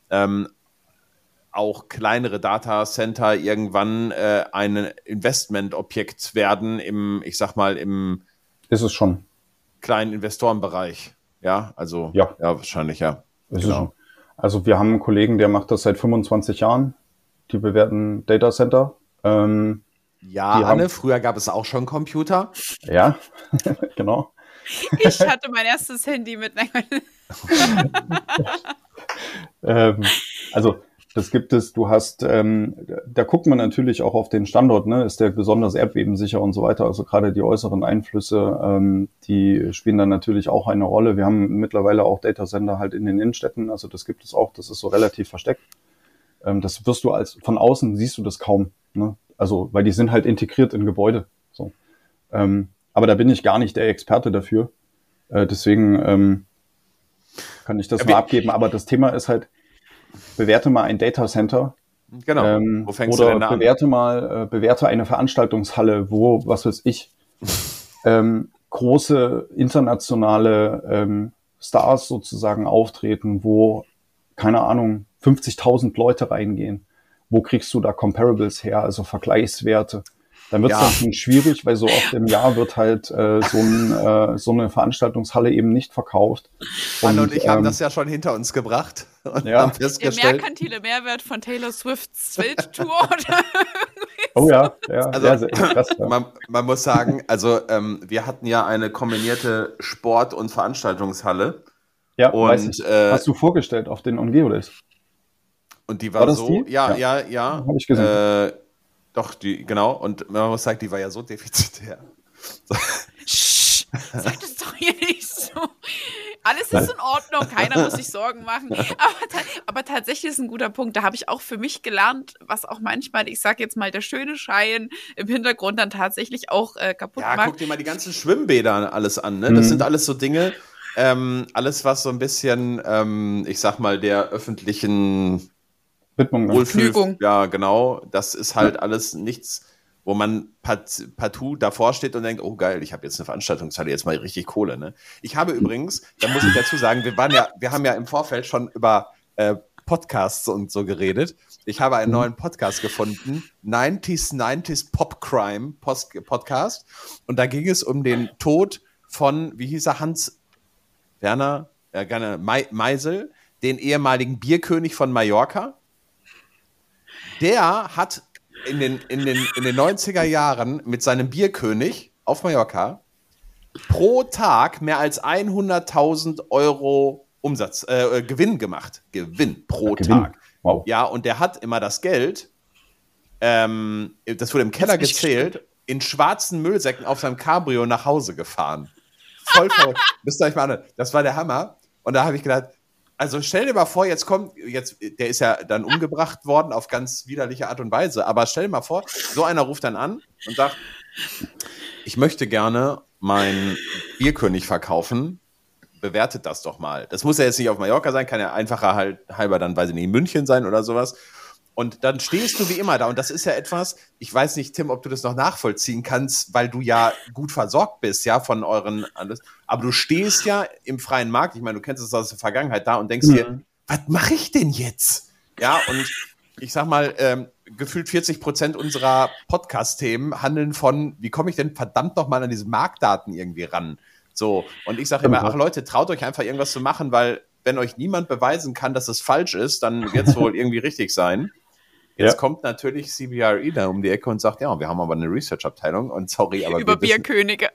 auch kleinere Datacenter irgendwann ein Investmentobjekt werden im ist es schon kleinen Investorenbereich. Ja, also ja wahrscheinlich, ja. Genau. Also wir haben einen Kollegen, der macht das seit 25 Jahren. Die bewerten Datacenter. Anne, früher gab es auch schon Computer. Ja, genau. Ich hatte mein erstes Handy mit. Also Das gibt es. Du hast, da guckt man natürlich auch auf den Standort, ne? Ist der besonders erdbebensicher und so weiter. Also gerade die äußeren Einflüsse, die spielen dann natürlich auch eine Rolle. Wir haben mittlerweile auch Datacenter halt in den Innenstädten. Also das gibt es auch. Das ist so relativ versteckt. Das wirst du von außen siehst du das kaum, ne? Also, weil die sind halt integriert in Gebäude. So. Aber da bin ich gar nicht der Experte dafür. Deswegen kann ich das mal abgeben. Aber das Thema ist halt, bewerte mal ein Datacenter. Genau. Wo fängst du denn da an? Bewerte eine Veranstaltungshalle, wo, was weiß ich, große internationale Stars sozusagen auftreten, wo, keine Ahnung, 50.000 Leute reingehen. Wo kriegst du da Comparables her, also Vergleichswerte? Dann wird es dann schon schwierig, weil so oft im Jahr wird halt so eine Veranstaltungshalle eben nicht verkauft. Anne und ich haben das ja schon hinter uns gebracht und haben festgestellt. Der merkantile Mehrwert von Taylor Swifts Welttour oder Oh ja, also, sehr krass. Ja. Man muss sagen, also wir hatten ja eine kombinierte Sport- und Veranstaltungshalle. Ja, und weiß ich. Hast du vorgestellt auf den OnGeo-Days? Und die war so, die? Ja. Habe ich gesehen. Doch, genau. Und man muss sagen, die war ja so defizitär. Sag das doch hier nicht so. Alles ist in Ordnung, keiner muss sich Sorgen machen. Aber tatsächlich ist ein guter Punkt. Da habe ich auch für mich gelernt, was auch manchmal, ich sage jetzt mal, der schöne Schein im Hintergrund dann tatsächlich auch kaputt macht. Ja, guck dir mal die ganzen Schwimmbäder alles an. Ne? Das sind alles so Dinge, alles was so ein bisschen, ich sag mal, der öffentlichen Wohlfühlung. Ja, genau. Das ist halt alles nichts, wo man partout davor steht und denkt, oh geil, ich habe jetzt eine Veranstaltungshalle, jetzt mal richtig Kohle. Ne? Ich habe übrigens, da muss ich dazu sagen, wir haben ja im Vorfeld schon über Podcasts und so geredet. Ich habe einen neuen Podcast gefunden, 90s Pop Crime Podcast. Und da ging es um den Tod von, wie hieß er, Hans-Werner Meisel, den ehemaligen Bierkönig von Mallorca. Der hat in den 90er Jahren mit seinem Bierkönig auf Mallorca pro Tag mehr als 100.000 Euro Gewinn gemacht. Gewinn pro Tag. Wow. Ja, und der hat immer das Geld, das wurde im Keller gezählt, in schwarzen Müllsäcken auf seinem Cabrio nach Hause gefahren. Voll verrückt. Müsst ihr euch mal an. Das war der Hammer. Und da habe ich gedacht, also stell dir mal vor, der ist ja dann umgebracht worden auf ganz widerliche Art und Weise, aber stell dir mal vor, so einer ruft dann an und sagt, ich möchte gerne meinen Bierkönig verkaufen, bewertet das doch mal. Das muss ja jetzt nicht auf Mallorca sein, kann ja einfacher halber dann, weiß ich nicht, in München sein oder sowas. Und dann stehst du wie immer da und das ist ja etwas, ich weiß nicht, Tim, ob du das noch nachvollziehen kannst, weil du ja gut versorgt bist, ja, von euren, aber du stehst ja im freien Markt, ich meine, du kennst es aus der Vergangenheit da und denkst dir, was mache ich denn jetzt? Ja, und ich sag mal, gefühlt 40% unserer Podcast-Themen handeln von, wie komme ich denn verdammt noch mal an diese Marktdaten irgendwie ran? So, und ich sage immer, ach Leute, traut euch einfach irgendwas zu machen, weil wenn euch niemand beweisen kann, dass es falsch ist, dann wird es wohl irgendwie richtig sein. Jetzt kommt natürlich CBRE da um die Ecke und sagt, ja, wir haben aber eine Research-Abteilung und sorry, aber über Bierkönige.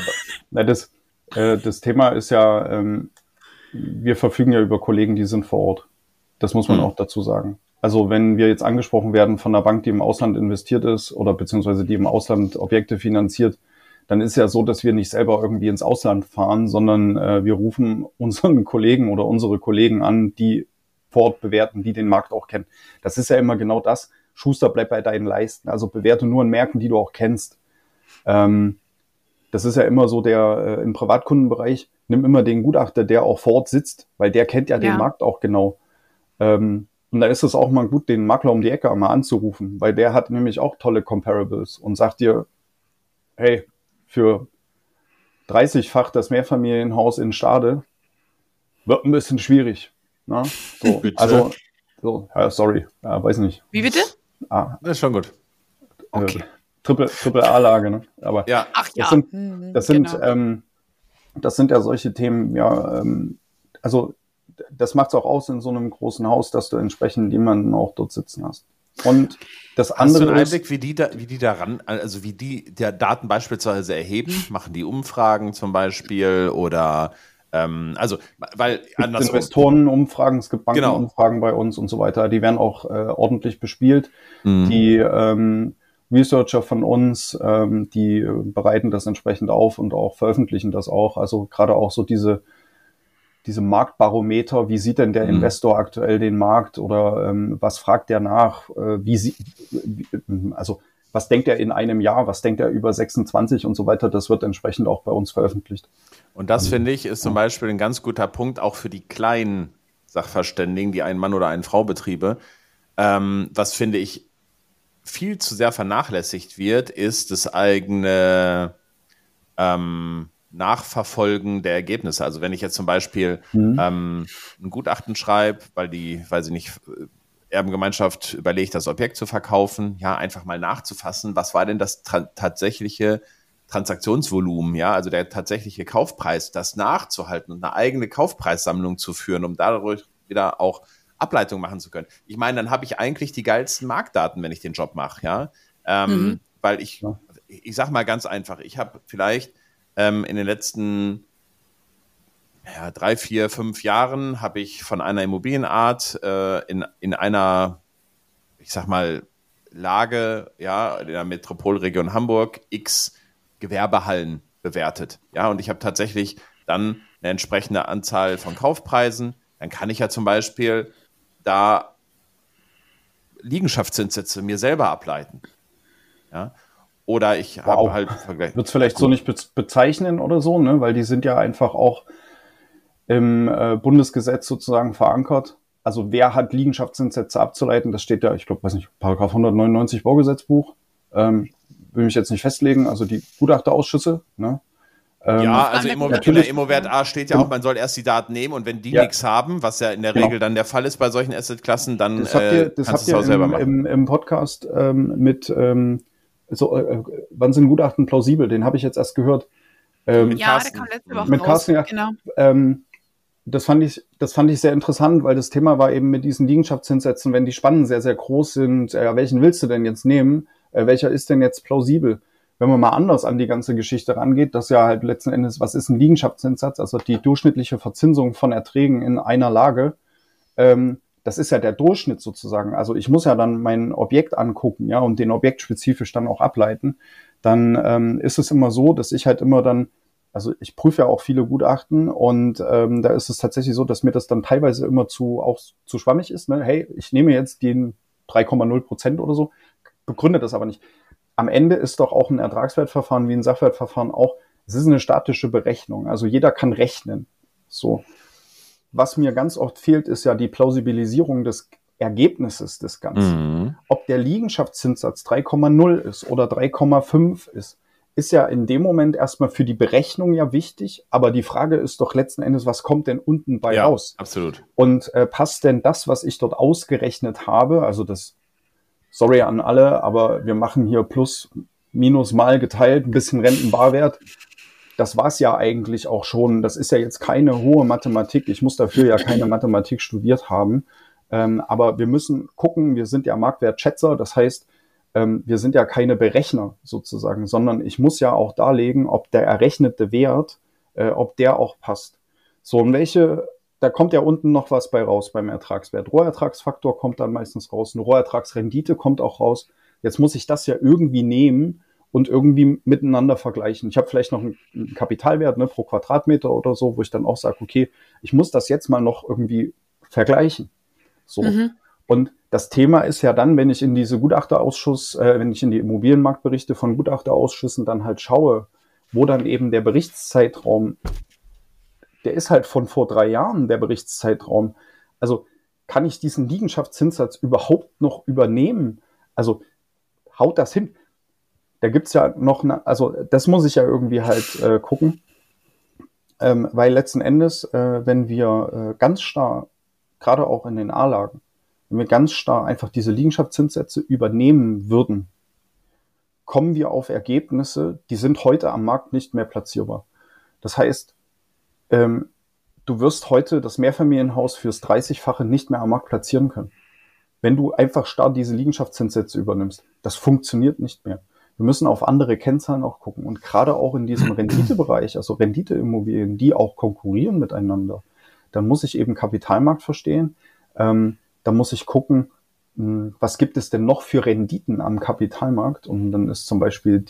Das Thema ist ja, wir verfügen ja über Kollegen, die sind vor Ort. Das muss man auch dazu sagen. Also wenn wir jetzt angesprochen werden von einer Bank, die im Ausland investiert ist oder beziehungsweise die im Ausland Objekte finanziert, dann ist ja so, dass wir nicht selber irgendwie ins Ausland fahren, sondern wir rufen unseren Kollegen oder unsere Kollegen an, die vor Ort bewerten, die den Markt auch kennen. Das ist ja immer genau das. Schuster, bleib bei deinen Leisten. Also bewerte nur in Märkten, die du auch kennst. Das ist ja immer so im Privatkundenbereich, nimm immer den Gutachter, der auch vor Ort sitzt, weil der kennt ja den Markt auch genau. Und da ist es auch mal gut, den Makler um die Ecke einmal anzurufen, weil der hat nämlich auch tolle Comparables und sagt dir, hey, für 30-fach das Mehrfamilienhaus in Stade wird ein bisschen schwierig. Na? So, also, sorry, weiß nicht. Wie bitte? Das ist schon gut. Okay. Triple-A-Lage, ne? Aber ja. Das sind ja solche Themen, ja, also das macht es auch aus in so einem großen Haus, dass du entsprechend jemanden auch dort sitzen hast. Und das andere hast du einen Einblick, wie die daran, also wie die der Daten beispielsweise erheben? Machen die Umfragen zum Beispiel oder Also, weil es gibt Investorenumfragen, es gibt Bankenumfragen bei uns und so weiter. Die werden auch ordentlich bespielt. Die Researcher von uns, die bereiten das entsprechend auf und auch veröffentlichen das auch. Also gerade auch so diese Marktbarometer, wie sieht denn der Investor aktuell den Markt oder was fragt der nach, also was denkt er in einem Jahr, was denkt er über 26 und so weiter, das wird entsprechend auch bei uns veröffentlicht. Und das, finde ich, ist zum Beispiel ein ganz guter Punkt, auch für die kleinen Sachverständigen, die einen Mann- oder eine Frau Betriebe. Was, finde ich, viel zu sehr vernachlässigt wird, ist das eigene Nachverfolgen der Ergebnisse. Also wenn ich jetzt zum Beispiel ein Gutachten schreibe, weil sie nicht Erbengemeinschaft überlegt, das Objekt zu verkaufen, ja, einfach mal nachzufassen, was war denn das tatsächliche Transaktionsvolumen, ja, also der tatsächliche Kaufpreis, das nachzuhalten und eine eigene Kaufpreissammlung zu führen, um dadurch wieder auch Ableitung machen zu können. Ich meine, dann habe ich eigentlich die geilsten Marktdaten, wenn ich den Job mache, ja, weil ich sag mal ganz einfach, ich habe vielleicht in den letzten 3, 4, 5 Jahren habe ich von einer Immobilienart in einer, ich sag mal, Lage, ja, in der Metropolregion Hamburg x Gewerbehallen bewertet. Ja, und ich habe tatsächlich dann eine entsprechende Anzahl von Kaufpreisen. Dann kann ich ja zum Beispiel da Liegenschaftszinssätze mir selber ableiten. Ja. Oder ich habe halt Vergleich. Wird es vielleicht so nicht bezeichnen oder so, ne? Weil die sind ja einfach auch im Bundesgesetz sozusagen verankert. Also wer hat Liegenschaftszinssätze abzuleiten? Das steht ja, ich glaube, Paragraph 199 Baugesetzbuch. Will mich jetzt nicht festlegen. Also die Gutachterausschüsse. Ne? Ja, also in der Immowert A steht ja auch, man soll erst die Daten nehmen und wenn die nichts haben, was ja in der Regel dann der Fall ist bei solchen Assetklassen, dann kannst du es auch selber machen. Im Podcast mit wann sind Gutachten plausibel? Den habe ich jetzt erst gehört. Der kam letzte Woche mit Carsten, raus. Genau. Das fand ich sehr interessant, weil das Thema war eben mit diesen Liegenschaftszinssätzen, wenn die Spannen sehr, sehr groß sind, welchen willst du denn jetzt nehmen? Welcher ist denn jetzt plausibel? Wenn man mal anders an die ganze Geschichte rangeht, dass ja halt letzten Endes, was ist ein Liegenschaftszinssatz? Also die durchschnittliche Verzinsung von Erträgen in einer Lage, das ist ja der Durchschnitt sozusagen. Also ich muss ja dann mein Objekt angucken, ja, und den objektspezifisch dann auch ableiten. Dann ist es immer so, dass ich halt immer dann, also ich prüfe ja auch viele Gutachten und da ist es tatsächlich so, dass mir das dann teilweise immer zu schwammig ist. Ne? Hey, ich nehme jetzt den 3,0% oder so, begründe das aber nicht. Am Ende ist doch auch ein Ertragswertverfahren wie ein Sachwertverfahren auch, es ist eine statische Berechnung. Also jeder kann rechnen. So. Was mir ganz oft fehlt, ist ja die Plausibilisierung des Ergebnisses des Ganzen. Ob der Liegenschaftszinssatz 3,0 ist oder 3,5 ist ja in dem Moment erstmal für die Berechnung ja wichtig, aber die Frage ist doch letzten Endes, was kommt denn unten bei raus? Absolut. Und passt denn das, was ich dort ausgerechnet habe, also das, sorry an alle, aber wir machen hier plus, minus mal geteilt, ein bisschen Rentenbarwert. Das war's ja eigentlich auch schon. Das ist ja jetzt keine hohe Mathematik. Ich muss dafür ja keine Mathematik studiert haben. Aber wir müssen gucken, wir sind ja Marktwertschätzer, das heißt, wir sind ja keine Berechner sozusagen, sondern ich muss ja auch darlegen, ob der errechnete Wert, ob der auch passt. So, und da kommt ja unten noch was bei raus beim Ertragswert. Rohertragsfaktor kommt dann meistens raus, eine Rohertragsrendite kommt auch raus. Jetzt muss ich das ja irgendwie nehmen und irgendwie miteinander vergleichen. Ich habe vielleicht noch einen Kapitalwert, ne, pro Quadratmeter oder so, wo ich dann auch sage, okay, ich muss das jetzt mal noch irgendwie vergleichen. So. Und das Thema ist ja dann, wenn ich in diese wenn ich in die Immobilienmarktberichte von Gutachterausschüssen dann halt schaue, wo dann eben der Berichtszeitraum, der ist halt von vor 3 Jahren, der Berichtszeitraum. Also kann ich diesen Liegenschaftszinssatz überhaupt noch übernehmen? Also haut das hin? Da gibt's ja noch, also das muss ich ja irgendwie halt gucken, weil letzten Endes, wenn wir ganz starr, gerade auch in den A-Lagen, wenn wir ganz starr einfach diese Liegenschaftszinssätze übernehmen würden, kommen wir auf Ergebnisse, die sind heute am Markt nicht mehr platzierbar. Das heißt, du wirst heute das Mehrfamilienhaus fürs 30-fache nicht mehr am Markt platzieren können. Wenn du einfach starr diese Liegenschaftszinssätze übernimmst, das funktioniert nicht mehr. wir müssen auf andere Kennzahlen auch gucken. Und gerade auch in diesem Renditebereich, also Renditeimmobilien, die auch konkurrieren miteinander, dann muss ich eben Kapitalmarkt verstehen. Dann muss ich gucken, was gibt es denn noch für Renditen am Kapitalmarkt? Und dann ist zum Beispiel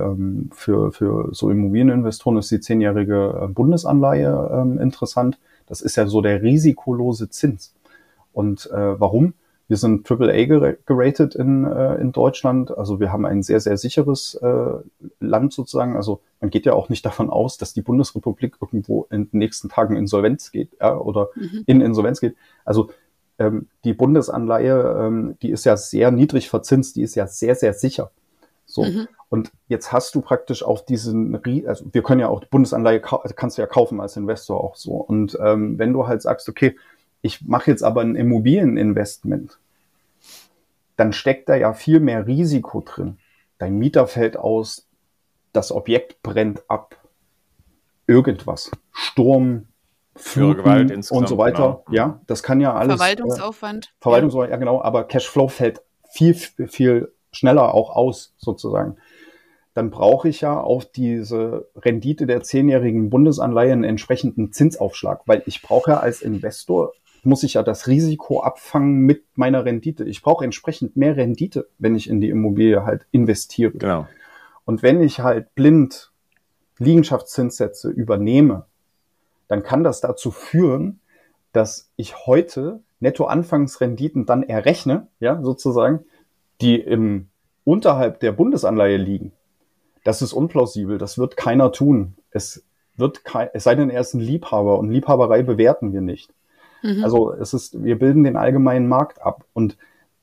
für so Immobilieninvestoren ist die 10-jährige Bundesanleihe interessant. Das ist ja so der risikolose Zins. Und warum? Wir sind AAA geratet in Deutschland. Also wir haben ein sehr, sehr sicheres Land sozusagen. Also man geht ja auch nicht davon aus, dass die Bundesrepublik irgendwo in den nächsten Tagen Insolvenz geht, oder in Insolvenz geht. Also die Bundesanleihe, die ist ja sehr niedrig verzinst, die ist ja sehr, sehr sicher. So. Und jetzt hast du praktisch auf diesen, also wir können ja auch die Bundesanleihe, kannst du ja kaufen als Investor auch so. Und wenn du halt sagst, okay, ich mache jetzt aber ein Immobilieninvestment, dann steckt da ja viel mehr Risiko drin. Dein Mieter fällt aus, das Objekt brennt ab, irgendwas, Sturm, Fluten und so weiter. Genau. Ja, das kann ja alles. Verwaltungsaufwand. Ja, genau, aber Cashflow fällt viel, viel schneller auch aus, sozusagen. Dann brauche ich ja auf diese Rendite der 10-jährigen Bundesanleihe einen entsprechenden Zinsaufschlag, weil ich brauche ja als Investor, muss ich ja das Risiko abfangen mit meiner Rendite. Ich brauche entsprechend mehr Rendite, wenn ich in die Immobilie halt investiere. Genau. Und wenn ich halt blind Liegenschaftszinssätze übernehme, dann kann das dazu führen, dass ich heute Nettoanfangsrenditen dann errechne, ja, sozusagen, die unterhalb der Bundesanleihe liegen. Das ist unplausibel, das wird keiner tun. Es sei denn, er ist ein Liebhaber, und Liebhaberei bewerten wir nicht. Also wir bilden den allgemeinen Markt ab. Und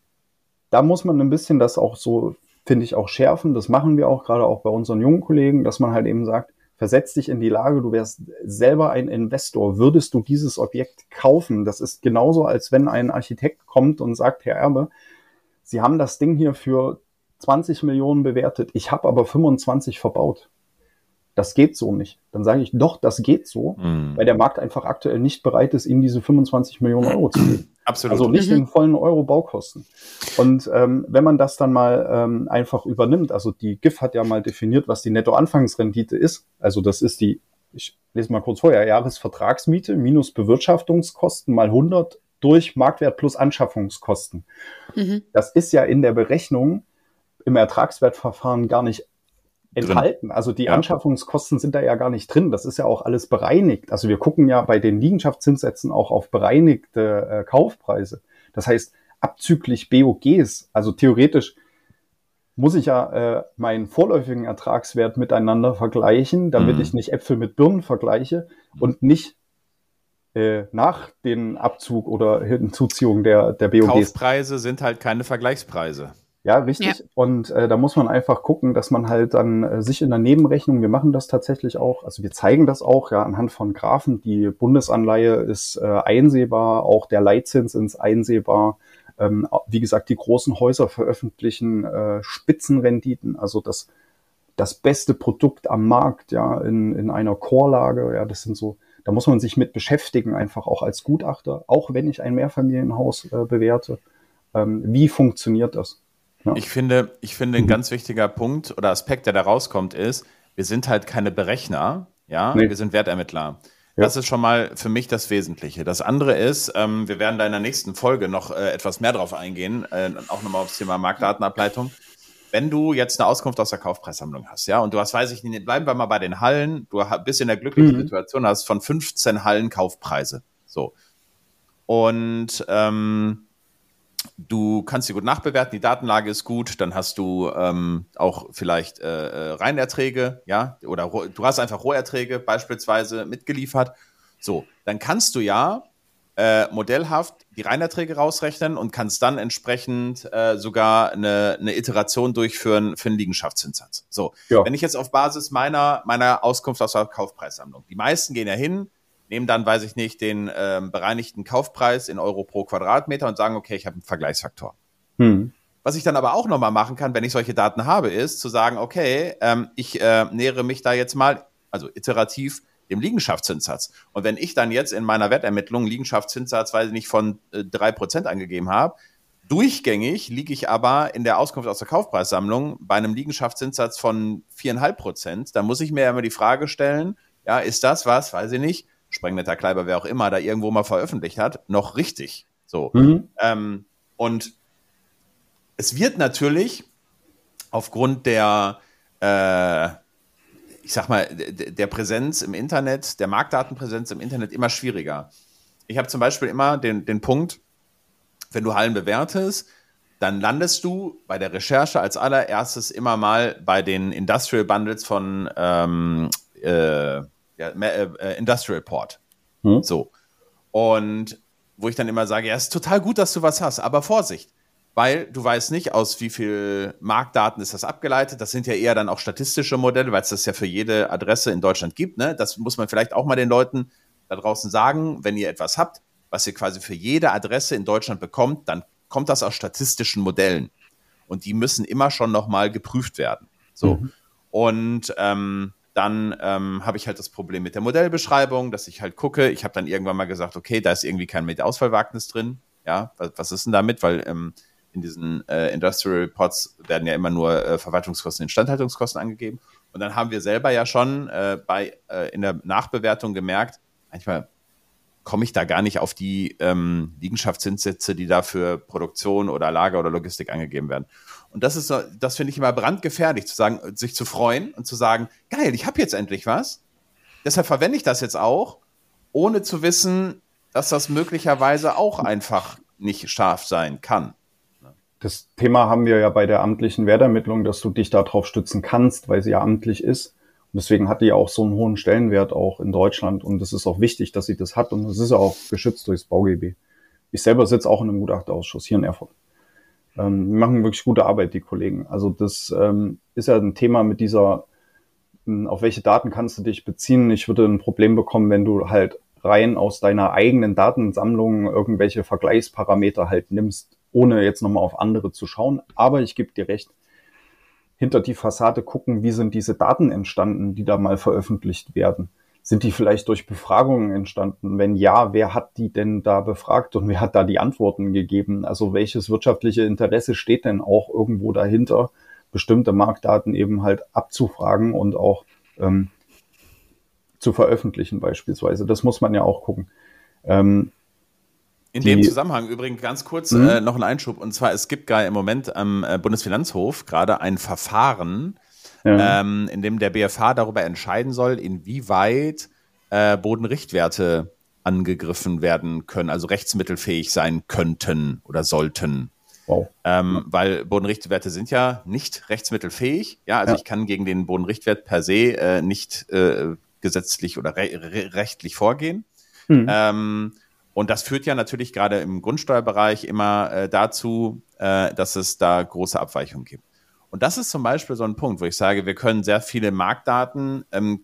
da muss man ein bisschen das auch so, finde ich, auch schärfen. Das machen wir auch gerade auch bei unseren jungen Kollegen, dass man halt eben sagt, versetz dich in die Lage, du wärst selber ein Investor. Würdest du dieses Objekt kaufen? Das ist genauso, als wenn ein Architekt kommt und sagt, Herr Erbe, Sie haben das Ding hier für 20 Millionen bewertet. Ich habe aber 25 verbaut. Das geht so nicht. Dann sage ich, doch, das geht so, weil der Markt einfach aktuell nicht bereit ist, ihm diese 25 Millionen Euro zu geben. Absolut. Also nicht den vollen Euro Baukosten. Und wenn man das dann mal einfach übernimmt, also die GIF hat ja mal definiert, was die Nettoanfangsrendite ist. Also das ist ich lese mal kurz vorher, Jahresvertragsmiete minus Bewirtschaftungskosten mal 100 durch Marktwert plus Anschaffungskosten. Das ist ja in der Berechnung im Ertragswertverfahren gar nicht enthalten. Also die Anschaffungskosten sind da ja gar nicht drin. Das ist ja auch alles bereinigt. Also wir gucken ja bei den Liegenschaftszinssätzen auch auf bereinigte Kaufpreise. Das heißt, abzüglich BOGs, also theoretisch muss ich ja meinen vorläufigen Ertragswert miteinander vergleichen, damit ich nicht Äpfel mit Birnen vergleiche und nicht nach den Abzug oder Hinzuziehung der BOGs. Kaufpreise sind halt keine Vergleichspreise. Ja, richtig. Ja. Und da muss man einfach gucken, dass man halt dann sich in der Nebenrechnung, wir machen das tatsächlich auch, also wir zeigen das auch ja anhand von Graphen, die Bundesanleihe ist einsehbar, auch der Leitzins ist einsehbar. Wie gesagt, die großen Häuser veröffentlichen Spitzenrenditen, also das beste Produkt am Markt, ja, in einer Chorlage, ja, das sind so, da muss man sich mit beschäftigen, einfach auch als Gutachter, auch wenn ich ein Mehrfamilienhaus bewerte. Wie funktioniert das? Ja. Ich finde, ein ganz wichtiger Punkt oder Aspekt, der da rauskommt, ist, wir sind halt keine Berechner, ja, wir sind Wertermittler. Ja. Das ist schon mal für mich das Wesentliche. Das andere ist, wir werden da in der nächsten Folge noch etwas mehr drauf eingehen, auch nochmal aufs Thema Marktdatenableitung. Wenn du jetzt eine Auskunft aus der Kaufpreissammlung hast, ja, und du hast, weiß ich nicht, bleiben wir mal bei den Hallen, du bist in der glücklichen Situation, hast von 15 Hallen Kaufpreise, so. Und du kannst sie gut nachbewerten, die Datenlage ist gut, dann hast du auch vielleicht Reinerträge, ja, oder du hast einfach Roherträge beispielsweise mitgeliefert. So, dann kannst du ja modellhaft die Reinerträge rausrechnen und kannst dann entsprechend sogar eine Iteration durchführen für einen Liegenschaftszinssatz. So, ja. Wenn ich jetzt auf Basis meiner Auskunft aus der Kaufpreissammlung, die meisten gehen ja hin, nehmen dann, weiß ich nicht, den bereinigten Kaufpreis in Euro pro Quadratmeter und sagen, okay, ich habe einen Vergleichsfaktor. Was ich dann aber auch nochmal machen kann, wenn ich solche Daten habe, ist zu sagen, okay, ich nähere mich da jetzt mal, also iterativ, dem Liegenschaftszinssatz. Und wenn ich dann jetzt in meiner Wertermittlung Liegenschaftszinssatz, weiß ich nicht, von 3% angegeben habe, Durchgängig liege ich aber in der Auskunft aus der Kaufpreissammlung bei einem Liegenschaftszinssatz von 4,5%. Da muss ich mir ja immer die Frage stellen, ja, ist das was, weiß ich nicht, Sprengnetter, Kleiber, wer auch immer da irgendwo mal veröffentlicht hat, noch richtig? So. Und es wird natürlich aufgrund der, ich sag mal, der Präsenz im Internet, der Marktdatenpräsenz im Internet immer schwieriger. Ich habe zum Beispiel immer den Punkt, wenn du Hallen bewertest, dann landest du bei der Recherche als allererstes immer mal bei den Industrial Bundles von Industrial Port. So. Und wo ich dann immer sage, ja, es ist total gut, dass du was hast, aber Vorsicht, weil du weißt nicht, aus wie viel Marktdaten ist das abgeleitet. Das sind ja eher dann auch statistische Modelle, weil es das ja für jede Adresse in Deutschland gibt. Ne? Das muss man vielleicht auch mal den Leuten da draußen sagen, wenn ihr etwas habt, was ihr quasi für jede Adresse in Deutschland bekommt, dann kommt das aus statistischen Modellen. Und die müssen immer schon nochmal geprüft werden. So. Und dann habe ich halt das Problem mit der Modellbeschreibung, dass ich halt gucke. Ich habe dann irgendwann mal gesagt, okay, da ist irgendwie kein Mietausfallwagnis drin. Ja, was ist denn damit? Weil in diesen Industrial Pots werden ja immer nur Verwaltungskosten, Instandhaltungskosten angegeben. Und dann haben wir selber ja schon in der Nachbewertung gemerkt, manchmal komme ich da gar nicht auf die Liegenschaftszinssätze, die da für Produktion oder Lager oder Logistik angegeben werden. Und das finde ich immer brandgefährlich, zu sagen, sich zu freuen und zu sagen, geil, ich habe jetzt endlich was. Deshalb verwende ich das jetzt auch, ohne zu wissen, dass das möglicherweise auch einfach nicht scharf sein kann. Das Thema haben wir ja bei der amtlichen Wertermittlung, dass du dich darauf stützen kannst, weil sie ja amtlich ist. Und deswegen hat die ja auch so einen hohen Stellenwert auch in Deutschland. Und es ist auch wichtig, dass sie das hat. Und es ist ja auch geschützt durchs BauGB. Ich selber sitze auch in einem Gutachterausschuss hier in Erfurt. Die machen wirklich gute Arbeit, die Kollegen. Also das ist ja ein Thema mit dieser, auf welche Daten kannst du dich beziehen? Ich würde ein Problem bekommen, wenn du halt rein aus deiner eigenen Datensammlung irgendwelche Vergleichsparameter halt nimmst, ohne jetzt nochmal auf andere zu schauen. Aber ich gebe dir recht, hinter die Fassade gucken, wie sind diese Daten entstanden, die da mal veröffentlicht werden. Sind die vielleicht durch Befragungen entstanden? Wenn ja, wer hat die denn da befragt und wer hat da die Antworten gegeben? Also welches wirtschaftliche Interesse steht denn auch irgendwo dahinter, bestimmte Marktdaten eben halt abzufragen und auch zu veröffentlichen beispielsweise? Das muss man ja auch gucken. In dem Zusammenhang übrigens ganz kurz noch ein Einschub. Und zwar, es gibt gerade im Moment am Bundesfinanzhof gerade ein Verfahren, in dem der BFH darüber entscheiden soll, inwieweit Bodenrichtwerte angegriffen werden können, also rechtsmittelfähig sein könnten oder sollten. Wow. Weil Bodenrichtwerte sind ja nicht rechtsmittelfähig. Ja, also ich kann gegen den Bodenrichtwert per se nicht gesetzlich oder rechtlich vorgehen. Und das führt ja natürlich gerade im Grundsteuerbereich immer dazu, dass es da große Abweichungen gibt. Und das ist zum Beispiel so ein Punkt, wo ich sage, wir können sehr viele Marktdaten,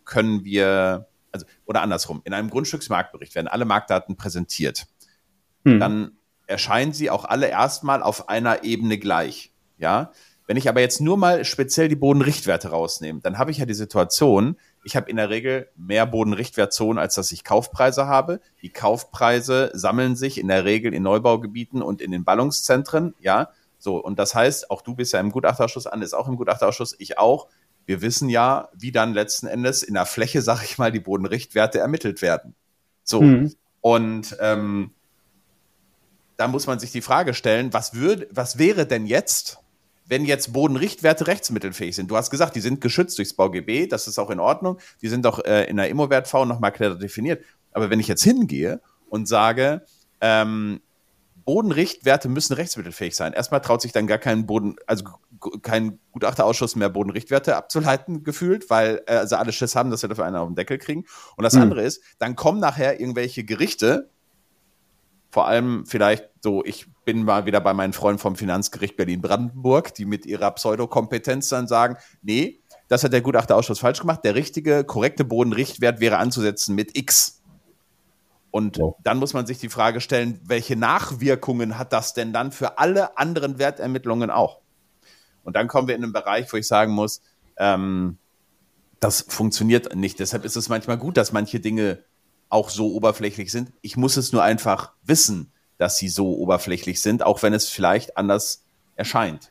oder andersrum, in einem Grundstücksmarktbericht werden alle Marktdaten präsentiert. Dann erscheinen sie auch alle erstmal auf einer Ebene gleich. Ja? Wenn ich aber jetzt nur mal speziell die Bodenrichtwerte rausnehme, dann habe ich ja die Situation, ich habe in der Regel mehr Bodenrichtwertzonen, als dass ich Kaufpreise habe. Die Kaufpreise sammeln sich in der Regel in Neubaugebieten und in den Ballungszentren. Ja, so. Und das heißt, auch du bist ja im Gutachterausschuss, Anne ist auch im Gutachterausschuss, ich auch. Wir wissen ja, wie dann letzten Endes in der Fläche, sage ich mal, die Bodenrichtwerte ermittelt werden. So. Und da muss man sich die Frage stellen, was wäre denn jetzt, wenn jetzt Bodenrichtwerte rechtsmittelfähig sind? Du hast gesagt, die sind geschützt durchs BauGB, das ist auch in Ordnung. Die sind auch in der Immowert-V nochmal klarer definiert. Aber wenn ich jetzt hingehe und sage, Bodenrichtwerte müssen rechtsmittelfähig sein. Erstmal traut sich dann gar kein Gutachterausschuss mehr Bodenrichtwerte abzuleiten, gefühlt, weil sie alle Schiss haben, dass wir dafür einen auf den Deckel kriegen. Und das andere ist, dann kommen nachher irgendwelche Gerichte, vor allem vielleicht so, ich bin mal wieder bei meinen Freunden vom Finanzgericht Berlin-Brandenburg, die mit ihrer Pseudokompetenz dann sagen, nee, das hat der Gutachterausschuss falsch gemacht, der korrekte Bodenrichtwert wäre anzusetzen mit X. Und dann muss man sich die Frage stellen, welche Nachwirkungen hat das denn dann für alle anderen Wertermittlungen auch? Und dann kommen wir in einen Bereich, wo ich sagen muss, das funktioniert nicht. Deshalb ist es manchmal gut, dass manche Dinge auch so oberflächlich sind. Ich muss es nur einfach wissen, dass sie so oberflächlich sind, auch wenn es vielleicht anders erscheint.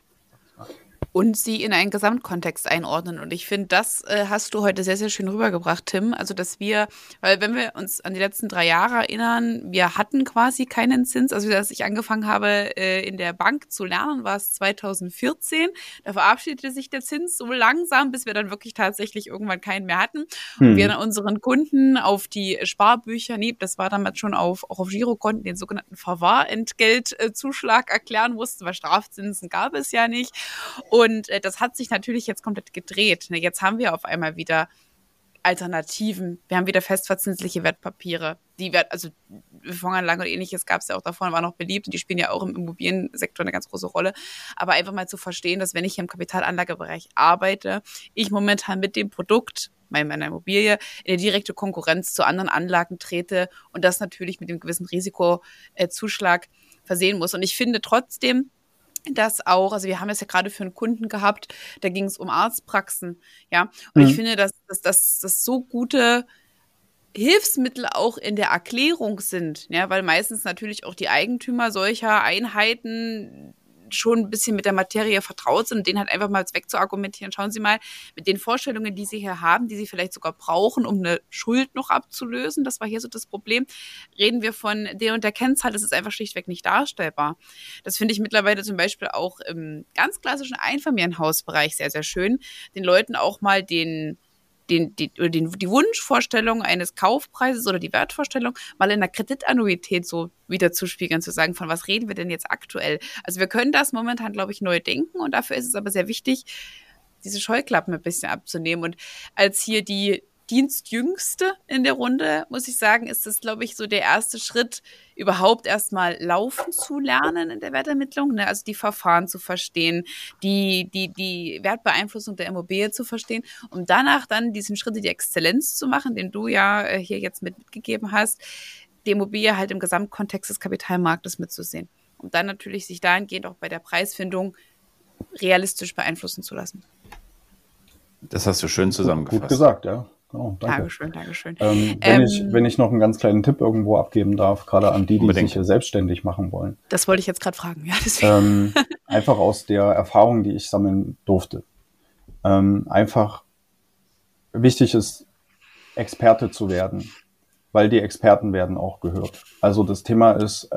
Und sie in einen Gesamtkontext einordnen. Und ich finde, das hast du heute sehr, sehr schön rübergebracht, Tim. Also, dass weil wenn wir uns an die letzten 3 Jahre erinnern, wir hatten quasi keinen Zins. Also, als ich angefangen habe, in der Bank zu lernen, war es 2014. Da verabschiedete sich der Zins so langsam, bis wir dann wirklich tatsächlich irgendwann keinen mehr hatten. Und wir dann unseren Kunden auf die Sparbücher, das war damals schon auch auf Girokonten, den sogenannten Verwahrentgeltzuschlag erklären mussten, weil Strafzinsen gab es ja nicht. Und das hat sich natürlich jetzt komplett gedreht. Jetzt haben wir auf einmal wieder Alternativen. Wir haben wieder festverzinsliche Wertpapiere. Also Fondsanlagen oder ähnliches gab es ja auch davor, war noch beliebt und die spielen ja auch im Immobiliensektor eine ganz große Rolle. Aber einfach mal zu verstehen, dass wenn ich hier im Kapitalanlagebereich arbeite, ich momentan mit dem Produkt meiner Immobilie in eine direkte Konkurrenz zu anderen Anlagen trete und das natürlich mit einem gewissen Risikozuschlag versehen muss. Und ich finde trotzdem, das auch, also wir haben es ja gerade für einen Kunden gehabt, da ging es um Arztpraxen, ja, und ich finde, dass so gute Hilfsmittel auch in der Erklärung sind, ja, weil meistens natürlich auch die Eigentümer solcher Einheiten schon ein bisschen mit der Materie vertraut sind und den halt einfach mal wegzuargumentieren. Schauen Sie mal, mit den Vorstellungen, die Sie hier haben, die Sie vielleicht sogar brauchen, um eine Schuld noch abzulösen, das war hier so das Problem, reden wir von der und der Kennzahl, das ist einfach schlichtweg nicht darstellbar. Das finde ich mittlerweile zum Beispiel auch im ganz klassischen Einfamilienhausbereich sehr, sehr schön, den Leuten auch mal die Wunschvorstellung eines Kaufpreises oder die Wertvorstellung mal in der Kreditannuität so wieder zu spiegeln, zu sagen, von was reden wir denn jetzt aktuell? Also wir können das momentan, glaube ich, neu denken und dafür ist es aber sehr wichtig, diese Scheuklappen ein bisschen abzunehmen. Und als hier die Dienstjüngste in der Runde, muss ich sagen, ist das, glaube ich, so der erste Schritt, überhaupt erstmal laufen zu lernen in der Wertermittlung, ne? Also die Verfahren zu verstehen, die Wertbeeinflussung der Immobilie zu verstehen, um danach dann diesen Schritt in die Exzellenz zu machen, den du ja hier jetzt mitgegeben hast, die Immobilie halt im Gesamtkontext des Kapitalmarktes mitzusehen. Und dann natürlich sich dahingehend auch bei der Preisfindung realistisch beeinflussen zu lassen. Das hast du schön zusammengefasst. Gut gesagt, ja. Genau, danke. Dankeschön. Wenn ich noch einen ganz kleinen Tipp irgendwo abgeben darf, gerade an die sich selbstständig machen wollen. Das wollte ich jetzt gerade fragen, ja. Deswegen. Einfach aus der Erfahrung, die ich sammeln durfte. Einfach wichtig ist, Experte zu werden, weil die Experten werden auch gehört. Also das Thema ist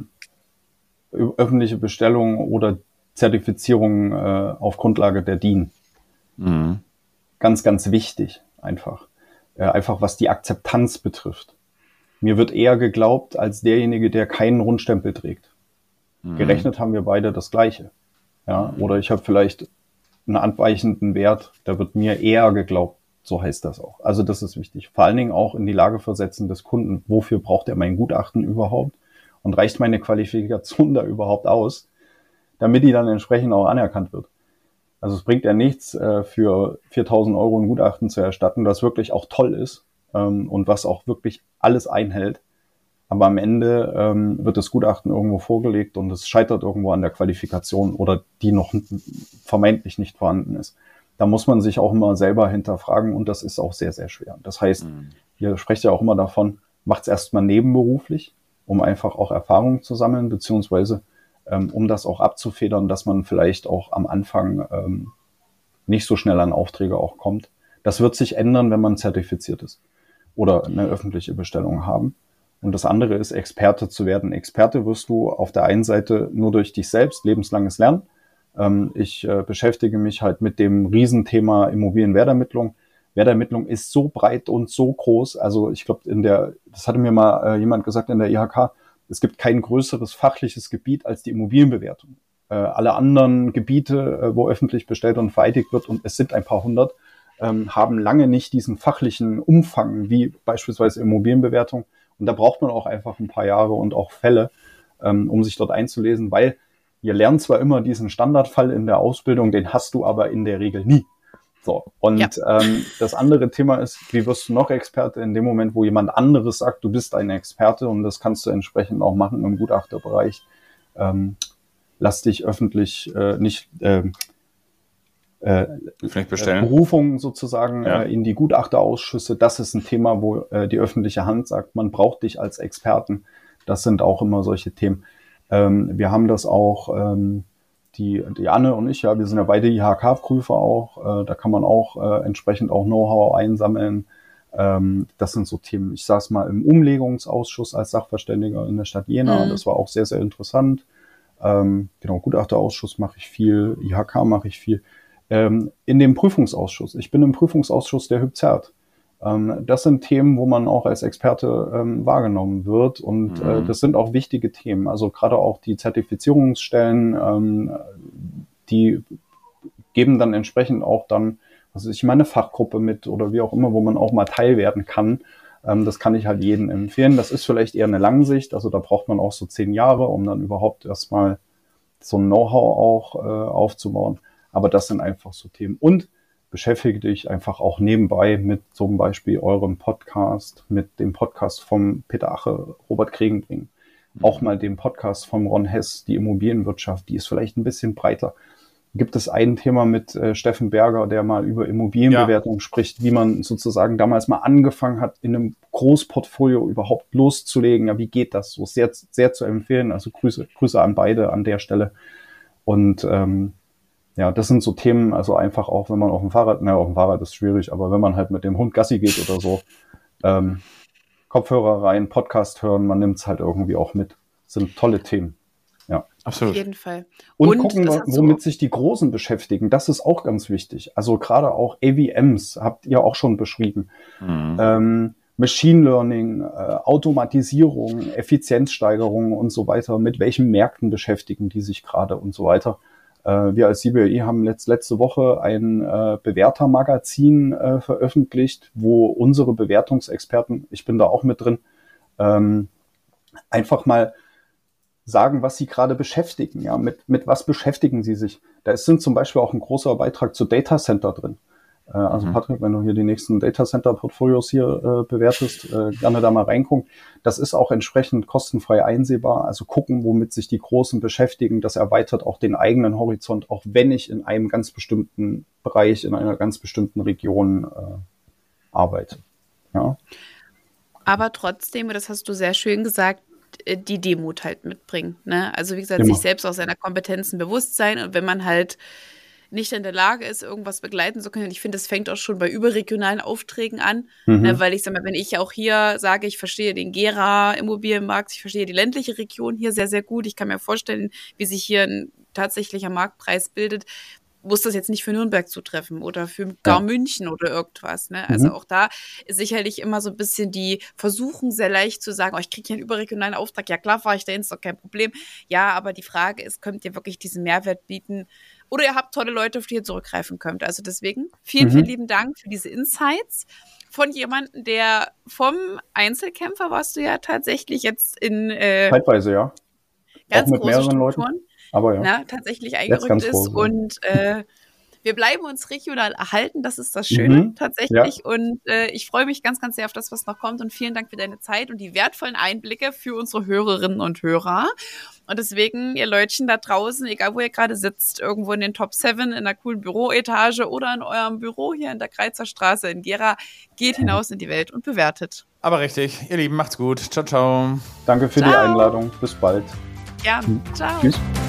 öffentliche Bestellungen oder Zertifizierung auf Grundlage der DIN. Mhm. Ganz, ganz wichtig einfach. Einfach was die Akzeptanz betrifft. Mir wird eher geglaubt als derjenige, der keinen Rundstempel trägt. Mhm. Gerechnet haben wir beide das Gleiche. Ja, oder ich habe vielleicht einen abweichenden Wert, da wird mir eher geglaubt. So heißt das auch. Also das ist wichtig. Vor allen Dingen auch in die Lage versetzen des Kunden. Wofür braucht er mein Gutachten überhaupt? Und reicht meine Qualifikation da überhaupt aus, damit die dann entsprechend auch anerkannt wird? Also es bringt ja nichts, für 4.000 € ein Gutachten zu erstatten, das wirklich auch toll ist und was auch wirklich alles einhält. Aber am Ende wird das Gutachten irgendwo vorgelegt und es scheitert irgendwo an der Qualifikation oder die noch vermeintlich nicht vorhanden ist. Da muss man sich auch immer selber hinterfragen und das ist auch sehr, sehr schwer. Das heißt, ihr sprecht ja auch immer davon, macht es erstmal nebenberuflich, um einfach auch Erfahrung zu sammeln, beziehungsweise um das auch abzufedern, dass man vielleicht auch am Anfang nicht so schnell an Aufträge auch kommt. Das wird sich ändern, wenn man zertifiziert ist oder eine öffentliche Bestellung haben. Und das andere ist, Experte zu werden. Experte wirst du auf der einen Seite nur durch dich selbst, lebenslanges Lernen. Ich beschäftige mich halt mit dem Riesenthema Immobilienwertermittlung. Wertermittlung ist so breit und so groß. Also ich glaube, das hatte mir mal jemand gesagt in der IHK, es gibt kein größeres fachliches Gebiet als die Immobilienbewertung. Alle anderen Gebiete, wo öffentlich bestellt und vereidigt wird, und es sind ein paar hundert, haben lange nicht diesen fachlichen Umfang wie beispielsweise Immobilienbewertung. Und da braucht man auch einfach ein paar Jahre und auch Fälle, um sich dort einzulesen, weil ihr lernt zwar immer diesen Standardfall in der Ausbildung, den hast du aber in der Regel nie. So. Und das andere Thema ist, wie wirst du noch Experte in dem Moment, wo jemand anderes sagt, du bist ein Experte, und das kannst du entsprechend auch machen im Gutachterbereich. Lass dich öffentlich nicht Berufung sozusagen in die Gutachterausschüsse. Das ist ein Thema, wo die öffentliche Hand sagt, man braucht dich als Experten. Das sind auch immer solche Themen. Wir haben das auch, die Anne und ich, ja, wir sind ja beide IHK-Prüfer auch. Da kann man auch entsprechend auch Know-how einsammeln. Das sind so Themen. Ich saß mal im Umlegungsausschuss als Sachverständiger in der Stadt Jena. Das war auch sehr, sehr interessant. Genau, Gutachterausschuss mache ich viel, IHK mache ich viel. In dem Prüfungsausschuss. Ich bin im Prüfungsausschuss der Hübzert. Das sind Themen, wo man auch als Experte wahrgenommen wird und das sind auch wichtige Themen. Also gerade auch die Zertifizierungsstellen, die geben dann entsprechend auch dann, also ich meine Fachgruppe mit oder wie auch immer, wo man auch mal Teil werden kann. Das kann ich halt jedem empfehlen. Das ist vielleicht eher eine Langsicht, also da braucht man auch so 10 Jahre, um dann überhaupt erstmal so ein Know-how auch aufzubauen. Aber das sind einfach so Themen. Und beschäftige dich einfach auch nebenbei mit zum Beispiel eurem Podcast, mit dem Podcast vom Peter Ache, Robert Kregenbring, auch mal dem Podcast vom Ron Hess, die Immobilienwirtschaft, die ist vielleicht ein bisschen breiter. Gibt es ein Thema mit Steffen Berger, der mal über Immobilienbewertung spricht, wie man sozusagen damals mal angefangen hat, in einem Großportfolio überhaupt loszulegen. Ja, wie geht das? So sehr, sehr zu empfehlen. Also Grüße an beide an der Stelle. Und ja, das sind so Themen, also einfach auch, wenn man auf dem Fahrrad ist schwierig, aber wenn man halt mit dem Hund Gassi geht oder so, Kopfhörer rein, Podcast hören, man nimmt es halt irgendwie auch mit. Das sind tolle Themen. Ja, absolut. Auf jeden Fall. Und gucken, womit sich die Großen beschäftigen. Das ist auch ganz wichtig. Also gerade auch AVMs habt ihr auch schon beschrieben. Machine Learning, Automatisierung, Effizienzsteigerung und so weiter. Mit welchen Märkten beschäftigen die sich gerade und so weiter. Wir als CBRE haben letzte Woche ein Bewertermagazin veröffentlicht, wo unsere Bewertungsexperten, ich bin da auch mit drin, einfach mal sagen, was sie gerade beschäftigen. Ja, mit was beschäftigen sie sich? Da sind zum Beispiel auch ein großer Beitrag zu Data Center drin. Also Patrick, wenn du hier die nächsten Data Center Portfolios hier bewertest, gerne da mal reingucken. Das ist auch entsprechend kostenfrei einsehbar. Also gucken, womit sich die Großen beschäftigen. Das erweitert auch den eigenen Horizont, auch wenn ich in einem ganz bestimmten Bereich, in einer ganz bestimmten Region arbeite. Ja. Aber trotzdem, das hast du sehr schön gesagt, die Demut halt mitbringen. Ne? Also wie gesagt, Immer. sich selbst auch seiner Kompetenzen bewusst sein. Und wenn man halt nicht in der Lage ist, irgendwas begleiten zu können. Ich finde, das fängt auch schon bei überregionalen Aufträgen an, ne, weil ich sage mal, wenn ich auch hier sage, ich verstehe den Gera-Immobilienmarkt, ich verstehe die ländliche Region hier sehr, sehr gut. Ich kann mir vorstellen, wie sich hier ein tatsächlicher Marktpreis bildet, muss das jetzt nicht für Nürnberg zutreffen oder für gar München oder irgendwas. Ne? Also auch da ist sicherlich immer so ein bisschen die Versuchung sehr leicht zu sagen, oh, ich kriege hier einen überregionalen Auftrag, ja klar, fahre ich dahin, ist doch kein Problem. Ja, aber die Frage ist, könnt ihr wirklich diesen Mehrwert bieten oder ihr habt tolle Leute, auf die ihr zurückgreifen könnt. Also deswegen vielen, vielen lieben Dank für diese Insights von jemandem, der vom Einzelkämpfer warst du ja tatsächlich jetzt in zeitweise, ja. Ganz auch mit große mehreren Strukturen. Leuten. Aber ja. Tatsächlich eingerückt ist. Groß, und wir bleiben uns regional erhalten, das ist das Schöne tatsächlich. Ja. Und ich freue mich ganz, ganz sehr auf das, was noch kommt. Und vielen Dank für deine Zeit und die wertvollen Einblicke für unsere Hörerinnen und Hörer. Und deswegen, ihr Leutchen da draußen, egal wo ihr gerade sitzt, irgendwo in den Top 7, in einer coolen Büroetage oder in eurem Büro hier in der Kreizer Straße in Gera, geht hinaus in die Welt und bewertet. Aber richtig, ihr Lieben, macht's gut. Ciao, ciao. Danke für die Einladung. Bis bald. Gerne. Ciao. Tschüss.